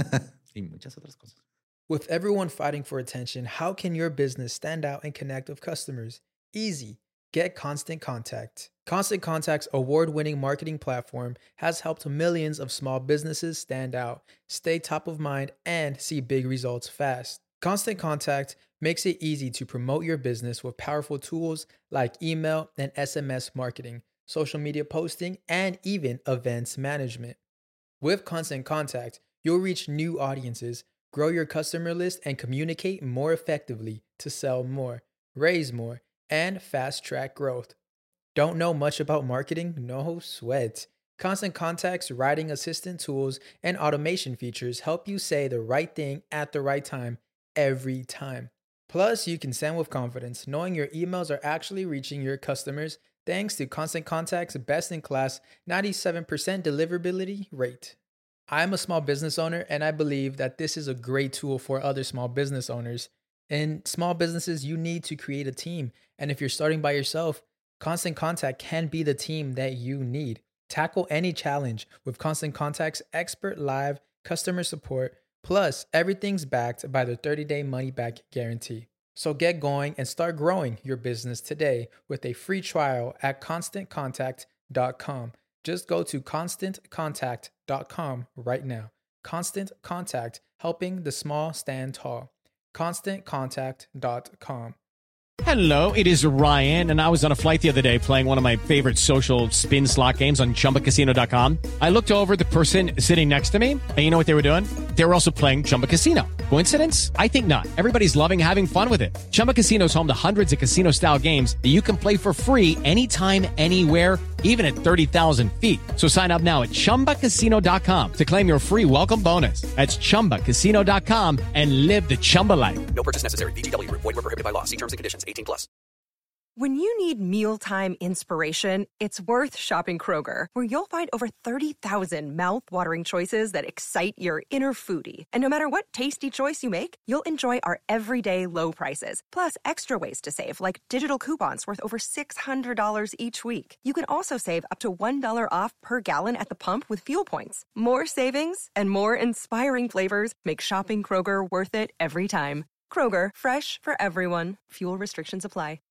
y muchas otras cosas. With everyone fighting for attention, how can your business stand out and connect with customers? Easy. Get Constant Contact. Constant Contact's award-winning marketing platform has helped millions of small businesses stand out, stay top of mind, and see big results fast. Constant Contact makes it easy to promote your business with powerful tools like email and S M S marketing, social media posting, and even events management. With Constant Contact, you'll reach new audiences, grow your customer list, and communicate more effectively to sell more, raise more, and fast-track growth. Don't know much about marketing? No sweat. Constant Contact's writing assistant tools and automation features help you say the right thing at the right time every time. Plus, you can send with confidence, knowing your emails are actually reaching your customers thanks to Constant Contact's best-in-class ninety-seven percent deliverability rate. I'm a small business owner, and I believe that this is a great tool for other small business owners. In small businesses, you need to create a team. And if you're starting by yourself, Constant Contact can be the team that you need. Tackle any challenge with Constant Contact's expert live customer support. Plus, everything's backed by the thirty-day money-back guarantee. So get going and start growing your business today with a free trial at constant contact dot com. Just go to constant contact dot com right now. Constant Contact, helping the small stand tall. constant contact dot com. Hello, it is Ryan, and I was on a flight the other day playing one of my favorite social spin slot games on chumba casino dot com. I looked over at the person sitting next to me, and you know what they were doing? They were also playing Chumba Casino. Coincidence? I think not. Everybody's loving having fun with it. Chumba Casino is home to hundreds of casino-style games that you can play for free anytime, anywhere, even at thirty thousand feet. So sign up now at chumba casino dot com to claim your free welcome bonus. That's chumba casino dot com and live the Chumba life. No purchase necessary. V G W. Void where prohibited by law. See terms and conditions. eighteen plus. When you need mealtime inspiration, it's worth shopping Kroger, where you'll find over thirty thousand mouth-watering choices that excite your inner foodie. And no matter what tasty choice you make, you'll enjoy our everyday low prices, plus extra ways to save, like digital coupons worth over six hundred dollars each week. You can also save up to one dollar off per gallon at the pump with fuel points. More savings and more inspiring flavors make shopping Kroger worth it every time. Kroger, fresh for everyone. Fuel restrictions apply.